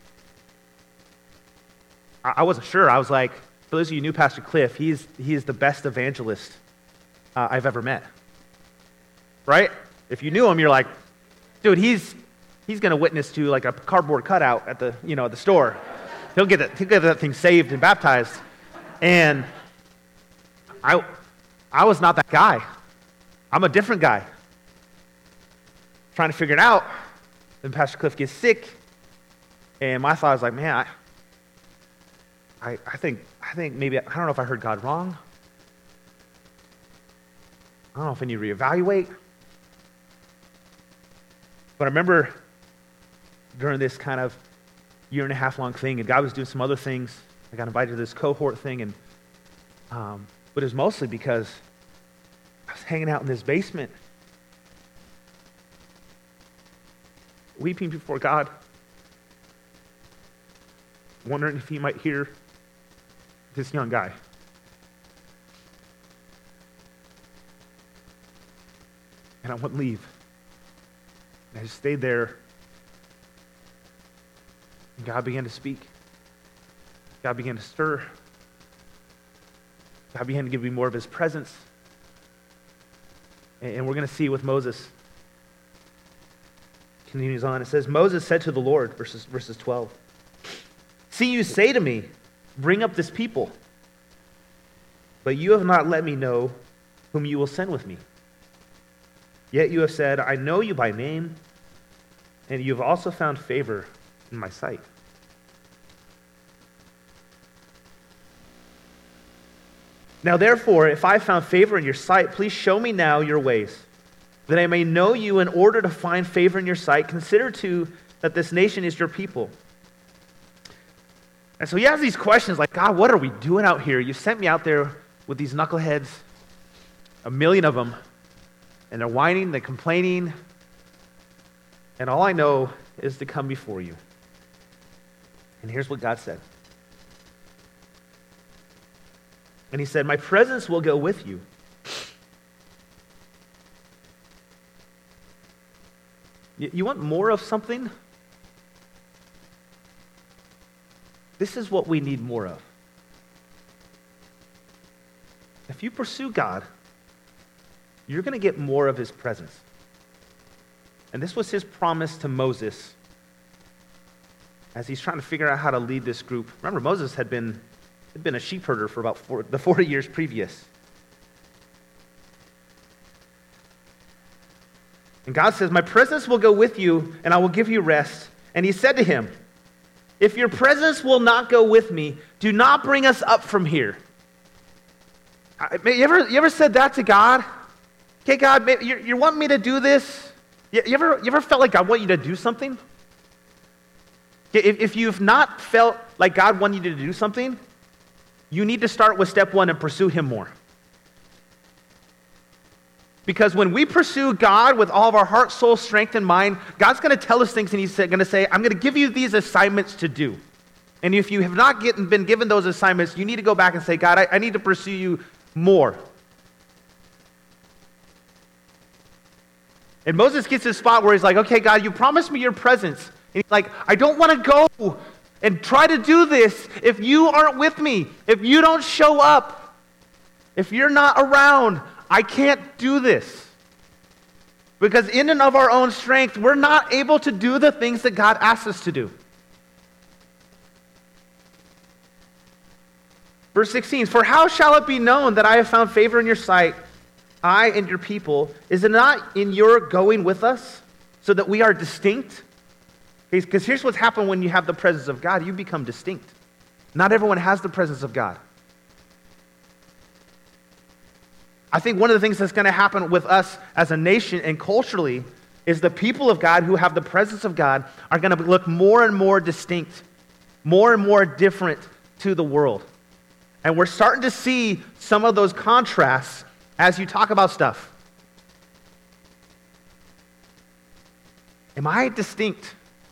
I wasn't sure. I was like, for those of you who knew Pastor Cliff, he is the best evangelist I've ever met. Right? If you knew him, you're like, dude, he's going to witness to like a cardboard cutout at the store. He'll get that thing saved and baptized. And I was not that guy. I'm a different guy. Trying to figure it out. Then Pastor Cliff gets sick, and my thought was like, man, I think maybe, I don't know if I heard God wrong. I don't know if I need to reevaluate. But I remember during this kind of year and a half long thing, and God was doing some other things. I got invited to this cohort thing, and but it was mostly because I was hanging out in this basement, weeping before God, wondering if he might hear this young guy. And I wouldn't leave. And I just stayed there. And God began to speak. God began to stir. God began to give me more of his presence. And we're going to see with Moses. Continues on. It says, Moses said to the Lord, verses 12, see, you say to me, bring up this people, but you have not let me know whom you will send with me. Yet you have said, I know you by name, and you have also found favor in my sight. Now therefore, if I found favor in your sight, please show me now your ways, that I may know you in order to find favor in your sight. Consider too that this nation is your people. And so he has these questions like, God, what are we doing out here? You sent me out there with these knuckleheads, 1 million of them, and they're whining, they're complaining, and all I know is to come before you. And here's what God said. And he said, my presence will go with you. You want more of something? This is what we need more of. If you pursue God, you're going to get more of his presence. And this was his promise to Moses as he's trying to figure out how to lead this group. Remember, Moses had been a sheep herder for about the 40 years previous. And God says, my presence will go with you, and I will give you rest. And he said to him, if your presence will not go with me, do not bring us up from here. You ever said that to God? Okay, God, you want me to do this? You ever felt like God want you to do something? If you've not felt like God wanted you to do something, you need to start with step one and pursue him more. Because when we pursue God with all of our heart, soul, strength, and mind, God's going to tell us things, and He's going to say, I'm going to give you these assignments to do. And if you have not been given those assignments, you need to go back and say, God, I need to pursue you more. And Moses gets to this spot where he's like, okay, God, you promised me your presence. And he's like, I don't want to go and try to do this if you aren't with me, if you don't show up, if you're not around. I can't do this. Because in and of our own strength, we're not able to do the things that God asks us to do. Verse 16, for how shall it be known that I have found favor in your sight, I and your people? Is it not in your going with us so that we are distinct? Because here's what's happened when you have the presence of God. You become distinct. Not everyone has the presence of God. I think one of the things that's going to happen with us as a nation and culturally is the people of God who have the presence of God are going to look more and more distinct, more and more different to the world. And we're starting to see some of those contrasts as you talk about stuff. Am I distinct?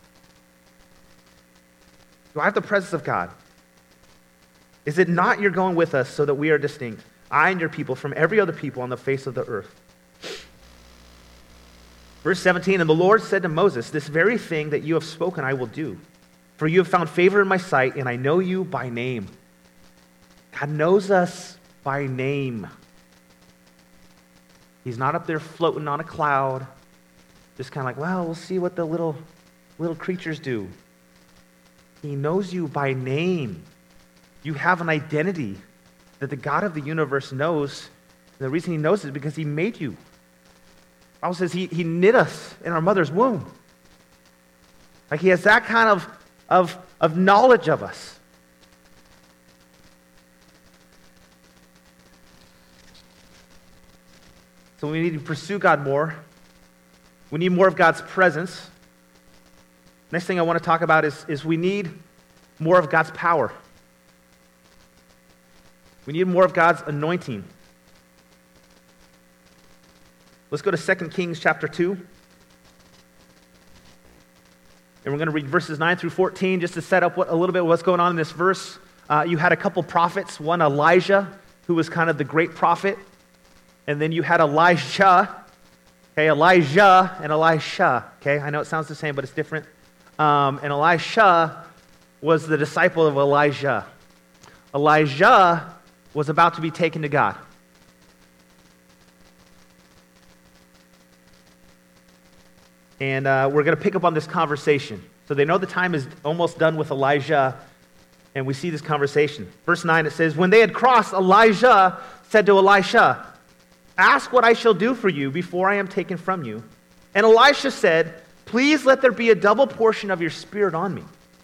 Do I have the presence of God? Is it not you're going with us so that we are distinct? I and your people from every other people on the face of the earth. Verse 17, and the Lord said to Moses, this very thing that you have spoken I will do. For you have found favor in my sight, and I know you by name. God knows us by name. He's not up there floating on a cloud, just kind of like, well, we'll see what the little creatures do. He knows you by name. You have an identity that the God of the universe knows. And the reason He knows is because He made you. The Bible says He knit us in our mother's womb. Like He has that kind of knowledge of us. So we need to pursue God more. We need more of God's presence. Next thing I want to talk about is we need more of God's power. We need more of God's anointing. Let's go to 2 Kings chapter 2. And we're going to read verses 9 through 14 just to set up a little bit of what's going on in this verse. You had a couple prophets, one Elijah, who was kind of the great prophet. And then you had Elijah. Okay, Elijah and Elisha. Okay, I know it sounds the same, but it's different. And Elisha was the disciple of Elijah. Elijah was about to be taken to God. And we're going to pick up on this conversation. So they know the time is almost done with Elijah, and we see this conversation. Verse 9, it says, when they had crossed, Elijah said to Elisha, ask what I shall do for you before I am taken from you. And Elisha said, please let there be a double portion of your spirit on me.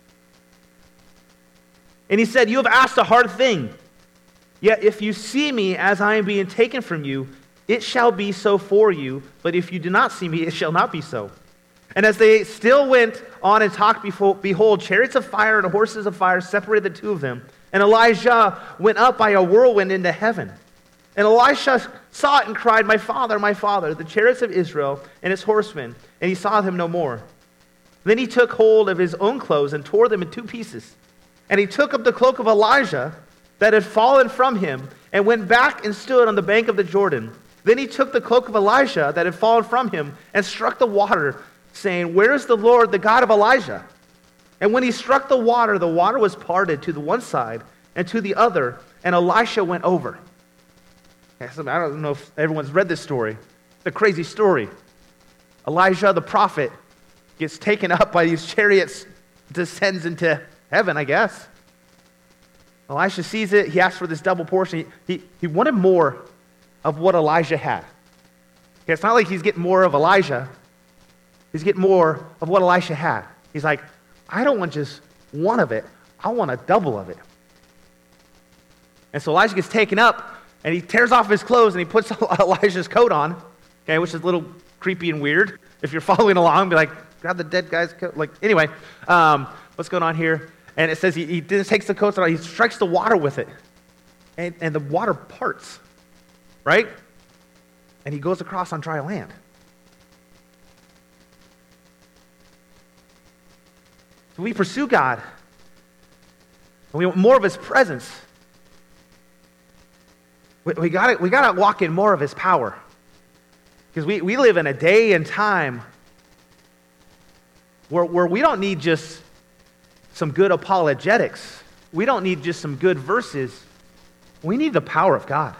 And he said, you have asked a hard thing. Yet if you see me as I am being taken from you, it shall be so for you. But if you do not see me, it shall not be so. And as they still went on and talked, behold, chariots of fire and horses of fire separated the two of them. And Elijah went up by a whirlwind into heaven. And Elisha saw it and cried, my father, the chariots of Israel and its horsemen. And he saw them no more. Then he took hold of his own clothes and tore them in two pieces. And he took up the cloak of Elijah that had fallen from him and went back and stood on the bank of the Jordan. Then he took the cloak of Elijah that had fallen from him and struck the water, saying, where is the Lord, the God of Elijah? And when he struck the water was parted to the one side and to the other, and Elisha went over. I don't know if everyone's read this story. It's a crazy story. Elijah, the prophet, gets taken up by these chariots, descends into heaven, I guess. Elisha sees it. He asks for this double portion. He wanted more of what Elijah had. Okay, it's not like he's getting more of Elijah. He's getting more of what Elisha had. He's like, I don't want just one of it. I want a double of it. And so Elijah gets taken up, and he tears off his clothes, and he puts Elijah's coat on, okay, which is a little creepy and weird. If you're following along, be like, grab the dead guy's coat. Like, anyway, what's going on here? And it says he takes the coat out, he strikes the water with it. And the water parts, right? and he goes across on dry land. So we pursue God, and we want more of his presence. We gotta walk in more of his power. Because we live in a day and time where we don't need just some good apologetics. We don't need just some good verses. We need the power of God.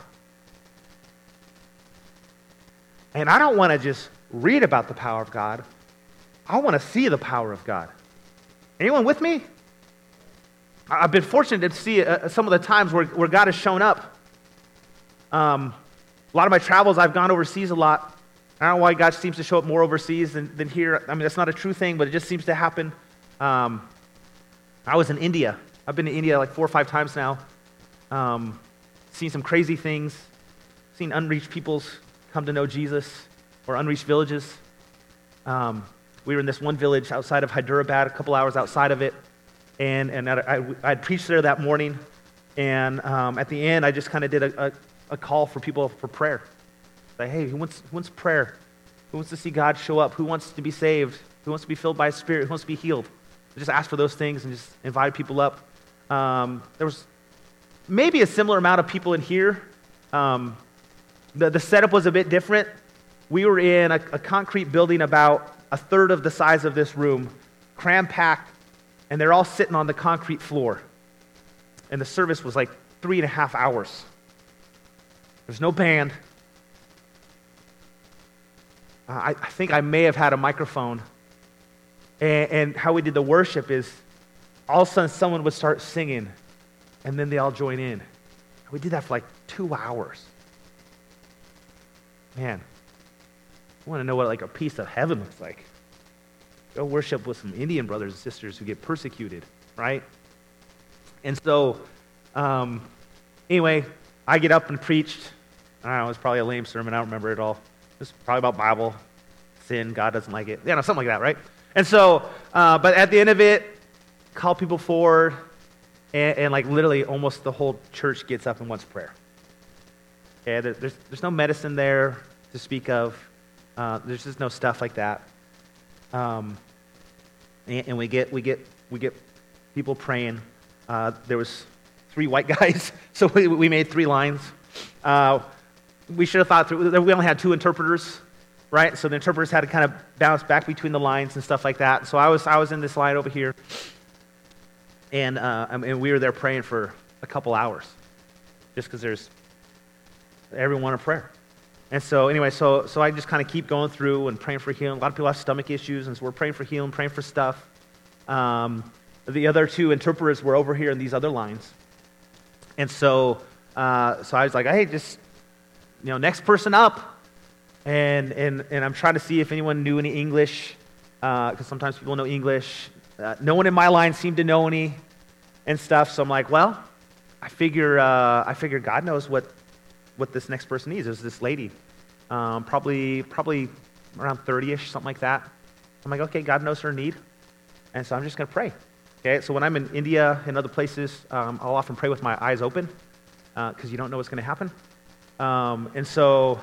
And I don't want to just read about the power of God. I want to see the power of God. Anyone with me? I've been fortunate to see some of the times where God has shown up. A lot of my travels, I've gone overseas a lot. I don't know why God seems to show up more overseas than here. I mean, that's not a true thing, but it just seems to happen. I was in India. I've been to India like 4 or 5 times now. Seen some crazy things. Seen unreached peoples come to know Jesus, or unreached villages. We were in this one village outside of Hyderabad, a couple hours outside of it, and I'd preached there that morning, and at the end, I just kind of did a call for people for prayer. Like, hey, who wants prayer? Who wants to see God show up? Who wants to be saved? Who wants to be filled by His Spirit? Who wants to be healed? I just asked for those things and just invited people up. There was maybe a similar amount of people in here. The setup was a bit different. We were in a concrete building about a third of the size of this room, cram-packed, and they're all sitting on the concrete floor. And the service was like 3.5 hours. There's no band. I think I may have had a microphone. And how we did the worship is all of a sudden someone would start singing, and then they all join in. We did that for like 2 hours. Man, I want to know what like a piece of heaven looks like. Go worship with some Indian brothers and sisters who get persecuted, right? And so, anyway, I get up and preached. I don't know, it was probably a lame sermon. I don't remember it all. It was probably about Bible, sin, God doesn't like it. Something like that, right? And so, but at the end of it, call people forward, and like literally almost the whole church gets up and wants prayer. Okay, there's no medicine there to speak of. There's just no stuff like that. And we get people praying. There was 3 white guys, so we made 3 lines. We should have thought through. We only had 2 interpreters, right? So the interpreters had to kind of bounce back between the lines and stuff like that. So I was in this line over here, and we were there praying for a couple hours, just because there's everyone in prayer. And so anyway, so I just kind of keep going through and praying for healing. A lot of people have stomach issues, and so we're praying for healing, praying for stuff. The other 2 interpreters were over here in these other lines, and so I was like, hey, just next person up, and I'm trying to see if anyone knew any English, because sometimes people know English. No one in my line seemed to know any and stuff. So I'm like, well, I figure God knows what this next person needs. There's this lady, probably around 30-ish, something like that. I'm like, okay, God knows her need, and so I'm just going to pray. Okay, so when I'm in India and other places, I'll often pray with my eyes open, because you don't know what's going to happen. So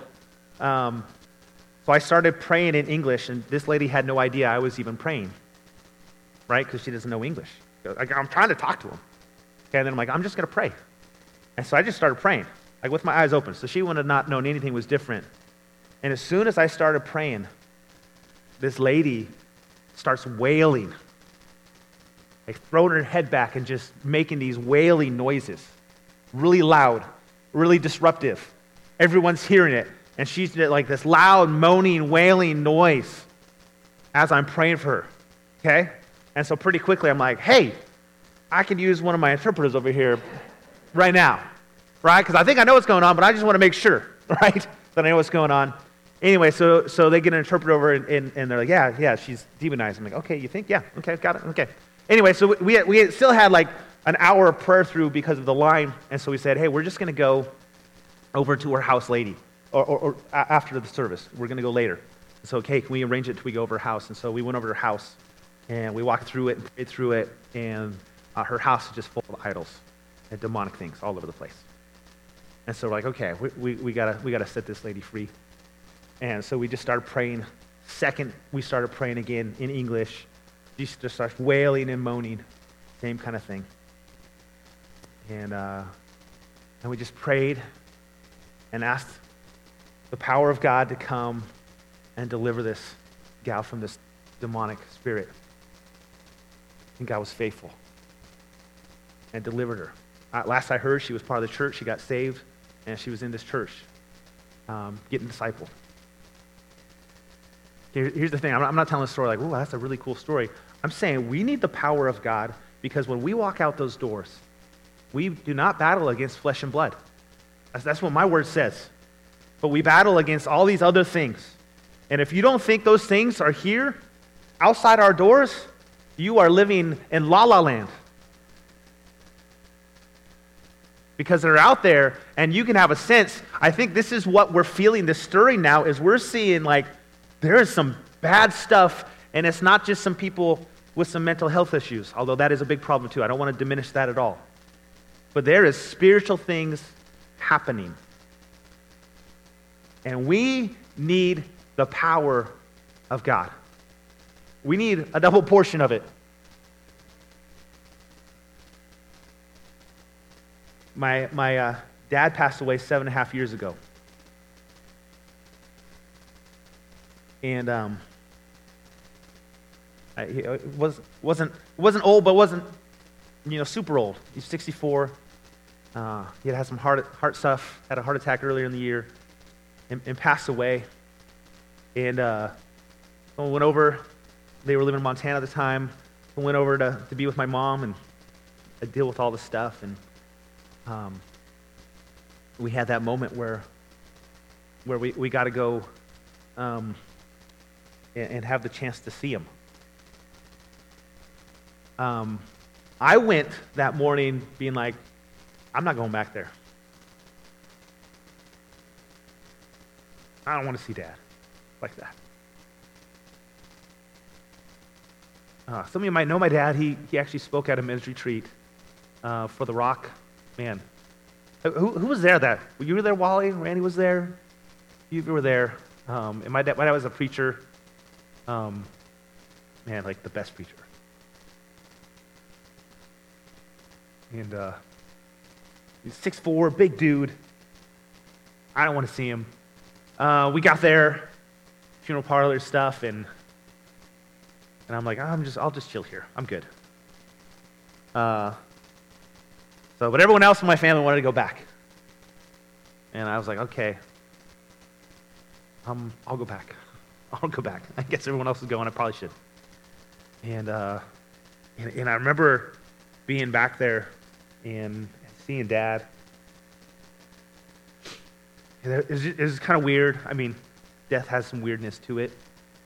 I started praying in English, and this lady had no idea I was even praying, right? Because she doesn't know English. I'm trying to talk to him. Okay, and then I'm like, I'm just going to pray. And so I just started praying, like with my eyes open. So she would have not known anything was different. And as soon as I started praying, this lady starts wailing, like throwing her head back and just making these wailing noises, really loud, really disruptive. Everyone's hearing it. And she's like this loud, moaning, wailing noise as I'm praying for her, okay? And so pretty quickly I'm like, hey, I could use one of my interpreters over here right now, right? Because I think I know what's going on, but I just want to make sure, right, that I know what's going on. Anyway, so they get an interpreter over, and they're like, yeah, she's demonized. I'm like, okay, you think? Yeah, okay, got it, okay. Anyway, so we still had like an hour of prayer through because of the line, and so we said, hey, we're just going to go over to her house lady, or after the service. We're going to go later. So, okay, can we arrange it till we go over her house? And so we went over to her house, and we walked through it and prayed through it, and her house is just full of idols and demonic things all over the place. And so we're like, okay, we gotta set this lady free. And so we just started praying. Second, we started praying again in English. She just starts wailing and moaning. Same kind of thing. And we just prayed and asked the power of God to come and deliver this gal from this demonic spirit. And God was faithful and delivered her. Last I heard, she was part of the church. She got saved, and she was in this church getting discipled. Here's the thing. I'm not telling a story like, oh, that's a really cool story. I'm saying we need the power of God because when we walk out those doors, we do not battle against flesh and blood. That's what my word says. But we battle against all these other things. And if you don't think those things are here, outside our doors, you are living in la-la land. Because they're out there, and you can have a sense. I think this is what we're feeling, this stirring now, is we're seeing like there is some bad stuff, and it's not just some people with some mental health issues, although that is a big problem too. I don't want to diminish that at all. But there is spiritual things happening. And we need the power of God. We need a double portion of it. My dad passed away 7.5 years ago. And he wasn't old, but wasn't super old. He's 64. He had some heart stuff. Had a heart attack earlier in the year, and passed away. And when we went over, they were living in Montana at the time. We went over to be with my mom and deal with all the stuff. And we had that moment where we got to go and have the chance to see him. I went that morning being like, I'm not going back there. I don't want to see Dad like that. Some of you might know my dad. He actually spoke at a men's retreat for The Rock. Man, who was there? You were there, Wally? Randy was there? You were there. And my dad was a preacher. Man, like the best preacher. And he's 6'4", big dude. I don't want to see him. We got there, funeral parlor stuff, and I'm like, I'll just chill here. I'm good. But everyone else in my family wanted to go back. And I was like, okay, I'll go back. I'll go back. I guess everyone else is going. I probably should. And I remember being back there and seeing Dad. And it was kind of weird. I mean, death has some weirdness to it.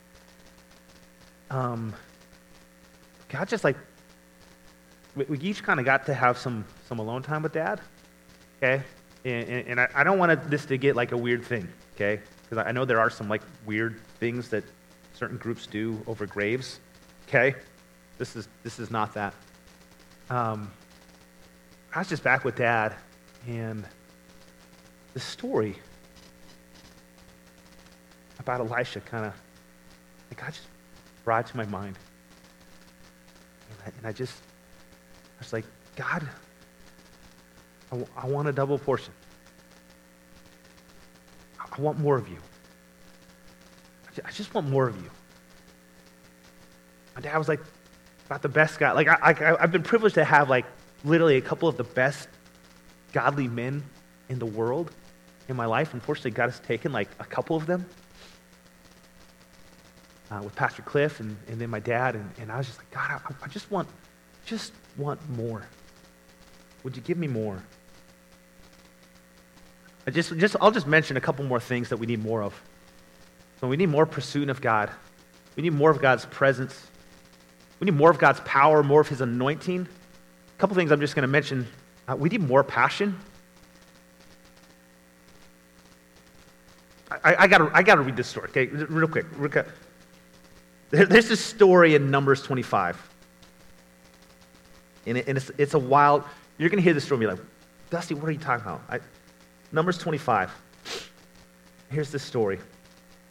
God just like, we each kind of got to have some alone time with Dad, okay? And I don't want this to get like a weird thing, okay? Because I know there are some like weird things that certain groups do over graves, okay? This is not that. I was just back with Dad, and the story about Elisha kind of, God just brought it to my mind. And I was like, God, I want a double portion. I want more of you. I just want more of you. My dad was like about the best guy. Like I've been privileged to have like literally a couple of the best godly men in the world in my life. Unfortunately, God has taken like a couple of them with Pastor Cliff and then my dad. And I was just like, God, I just want more. Would you give me more? I'll just mention a couple more things that we need more of. So we need more pursuit of God. We need more of God's presence. We need more of God's power, more of His anointing. A couple things I'm just going to mention. We need more passion. I gotta read this story, okay? Real quick. There's this story in Numbers 25. And it's a wild, you're going to hear this story and be like, Dusty, what are you talking about? Numbers 25. Here's this story.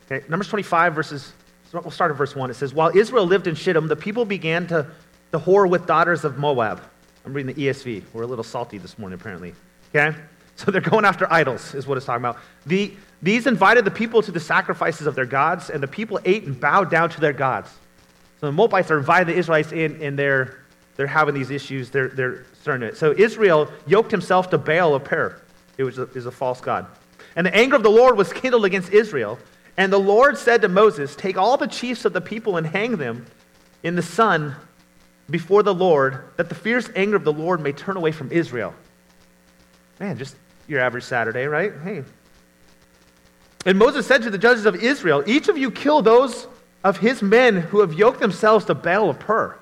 Okay, Numbers 25, we'll start at verse 1. It says, while Israel lived in Shittim, the people began to whore with daughters of Moab. I'm reading the ESV. We're a little salty this morning, apparently. Okay? So they're going after idols, is what it's talking about. These invited the people to the sacrifices of their gods, and the people ate and bowed down to their gods. So the Moabites are inviting the Israelites in, and they're having these issues. They're starting it. So Israel yoked himself to Baal of Peor. It was a false god. And the anger of the Lord was kindled against Israel. And the Lord said to Moses, take all the chiefs of the people and hang them in the sun before the Lord, that the fierce anger of the Lord may turn away from Israel. Man, just your average Saturday, right? Hey. And Moses said to the judges of Israel, each of you kill those of his men who have yoked themselves to Baal of Peor.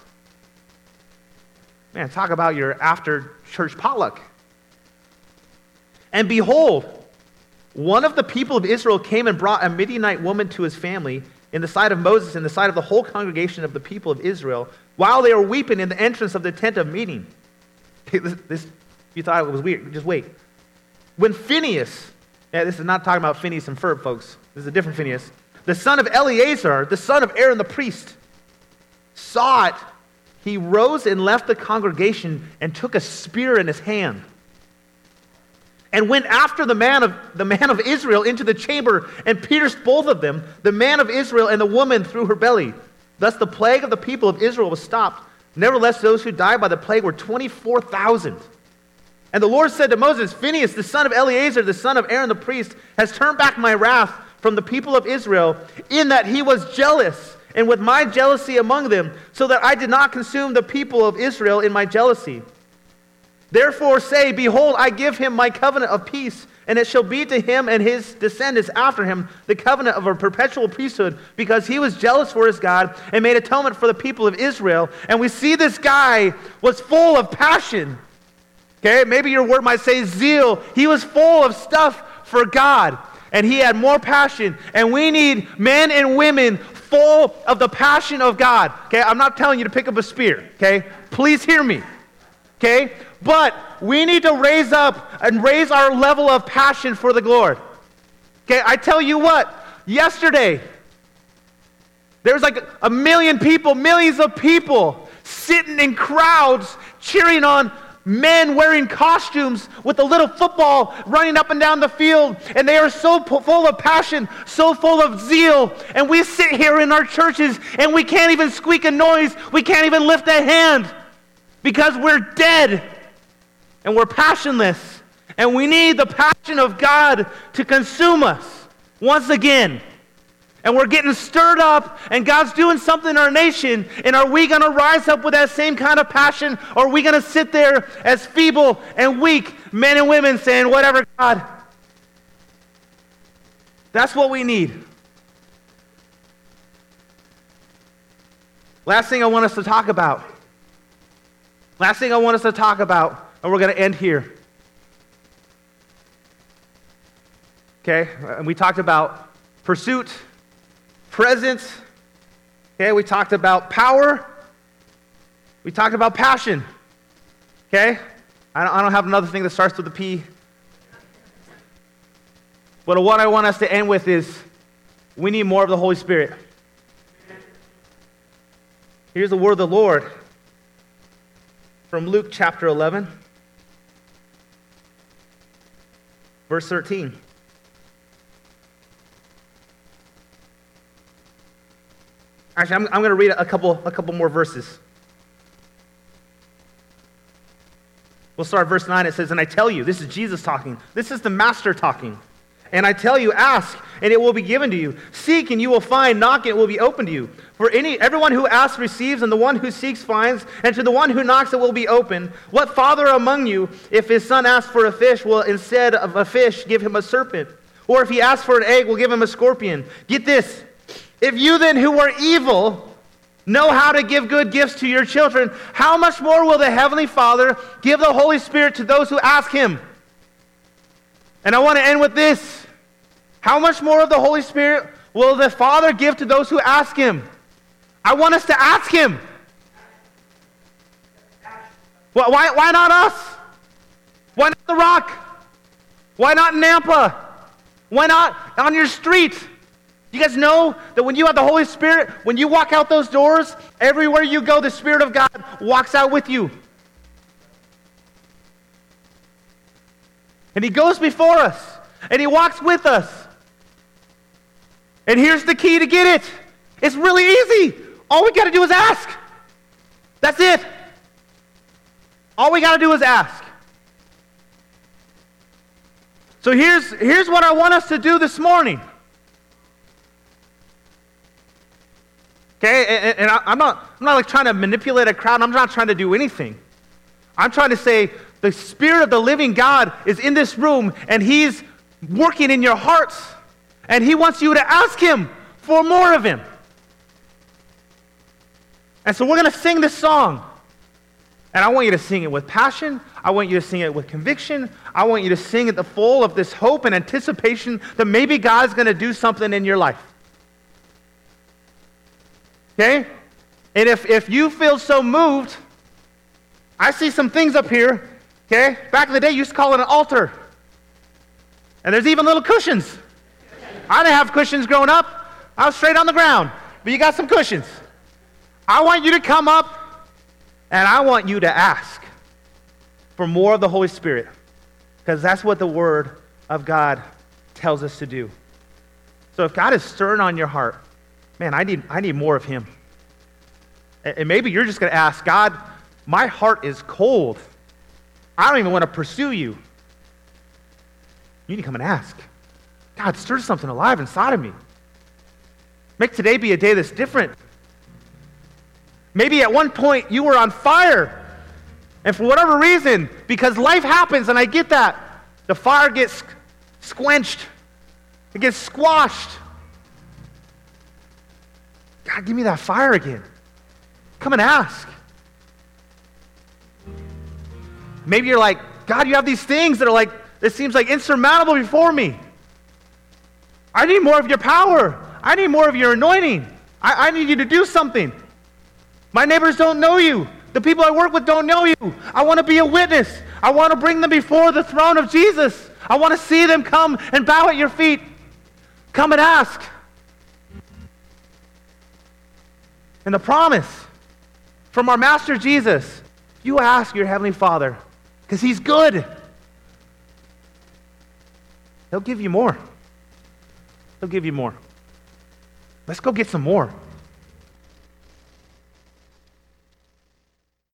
Man, talk about your after-church potluck. And behold, one of the people of Israel came and brought a Midianite woman to his family in the sight of Moses, in the sight of the whole congregation of the people of Israel, while they were weeping in the entrance of the tent of meeting. This, you thought it was weird, just wait. When Phinehas, this is not talking about Phineas and Ferb, folks. This is a different Phinehas. The son of Eleazar, the son of Aaron the priest, saw it. He rose and left the congregation and took a spear in his hand and went after the man of Israel into the chamber and pierced both of them, the man of Israel and the woman through her belly. Thus the plague of the people of Israel was stopped. Nevertheless, those who died by the plague were 24,000. And the Lord said to Moses, Phinehas, the son of Eleazar, the son of Aaron the priest, has turned back my wrath from the people of Israel, in that he was jealous, and with my jealousy among them, so that I did not consume the people of Israel in my jealousy. Therefore say, behold, I give him my covenant of peace, and it shall be to him and his descendants after him the covenant of a perpetual priesthood, because he was jealous for his God and made atonement for the people of Israel. And we see this guy was full of passion. Okay, maybe your word might say zeal. He was full of stuff for God, and he had more passion. And we need men and women full of the passion of God. Okay, I'm not telling you to pick up a spear. Okay, please hear me. Okay, but we need to raise up and raise our level of passion for the Lord. Okay, I tell you what, yesterday, there was like a million people, millions of people sitting in crowds cheering on men wearing costumes with a little football running up and down the field, and they are so full of passion, so full of zeal, and we sit here in our churches and we can't even squeak a noise, we can't even lift a hand because we're dead and we're passionless, and we need the passion of God to consume us once again. And we're getting stirred up, and God's doing something in our nation, and are we going to rise up with that same kind of passion, or are we going to sit there as feeble and weak men and women saying, whatever, God? That's what we need. Last thing I want us to talk about. And we're going to end here. Okay, and we talked about pursuit, presence. Okay, we talked about power. We talked about passion. Okay, I don't have another thing that starts with a P. But what I want us to end with is we need more of the Holy Spirit. Here's the word of the Lord from Luke chapter 11, verse 13. Actually, I'm going to read a couple more verses. We'll start at verse 9. It says, and I tell you, this is Jesus talking. This is the Master talking. And I tell you, ask, and it will be given to you. Seek, and you will find. Knock, and it will be opened to you. For everyone who asks receives, and the one who seeks finds, and to the one who knocks it will be opened. What father among you, if his son asks for a fish, will instead of a fish give him a serpent? Or if he asks for an egg, will give him a scorpion? Get this. If you then who are evil know how to give good gifts to your children, how much more will the Heavenly Father give the Holy Spirit to those who ask Him? And I want to end with this. How much more of the Holy Spirit will the Father give to those who ask Him? I want us to ask Him. Why not us? Why not The Rock? Why not Nampa? Why not on your street? You guys know that when you have the Holy Spirit, when you walk out those doors, everywhere you go, the Spirit of God walks out with you. And He goes before us, and He walks with us. And here's the key to get it. It's really easy. All we got to do is ask. That's it. All we got to do is ask. So here's what I want us to do this morning. Okay, and I'm not like trying to manipulate a crowd. I'm not trying to do anything. I'm trying to say the Spirit of the living God is in this room, and He's working in your hearts, and He wants you to ask Him for more of Him. And so we're going to sing this song. And I want you to sing it with passion. I want you to sing it with conviction. I want you to sing it the full of this hope and anticipation that maybe God's going to do something in your life. Okay? And if you feel so moved, I see some things up here. Okay? Back in the day, you used to call it an altar. And there's even little cushions. I didn't have cushions growing up. I was straight on the ground. But you got some cushions. I want you to come up, and I want you to ask for more of the Holy Spirit, because that's what the Word of God tells us to do. So if God is stirring on your heart, man, I need more of Him. And maybe you're just going to ask, God, my heart is cold. I don't even want to pursue you. You need to come and ask. God, stir something alive inside of me. Make today be a day that's different. Maybe at one point you were on fire, and for whatever reason, because life happens, and I get that, the fire gets squenched. It gets squashed. God, give me that fire again. Come and ask. Maybe you're like, God, you have these things that are like, it seems like insurmountable before me. I need more of your power. I need more of your anointing. I need you to do something. My neighbors don't know you. The people I work with don't know you. I want to be a witness. I want to bring them before the throne of Jesus. I want to see them come and bow at your feet. Come and ask. And the promise from our Master Jesus, you ask your Heavenly Father, because He's good. He'll give you more. He'll give you more. Let's go get some more.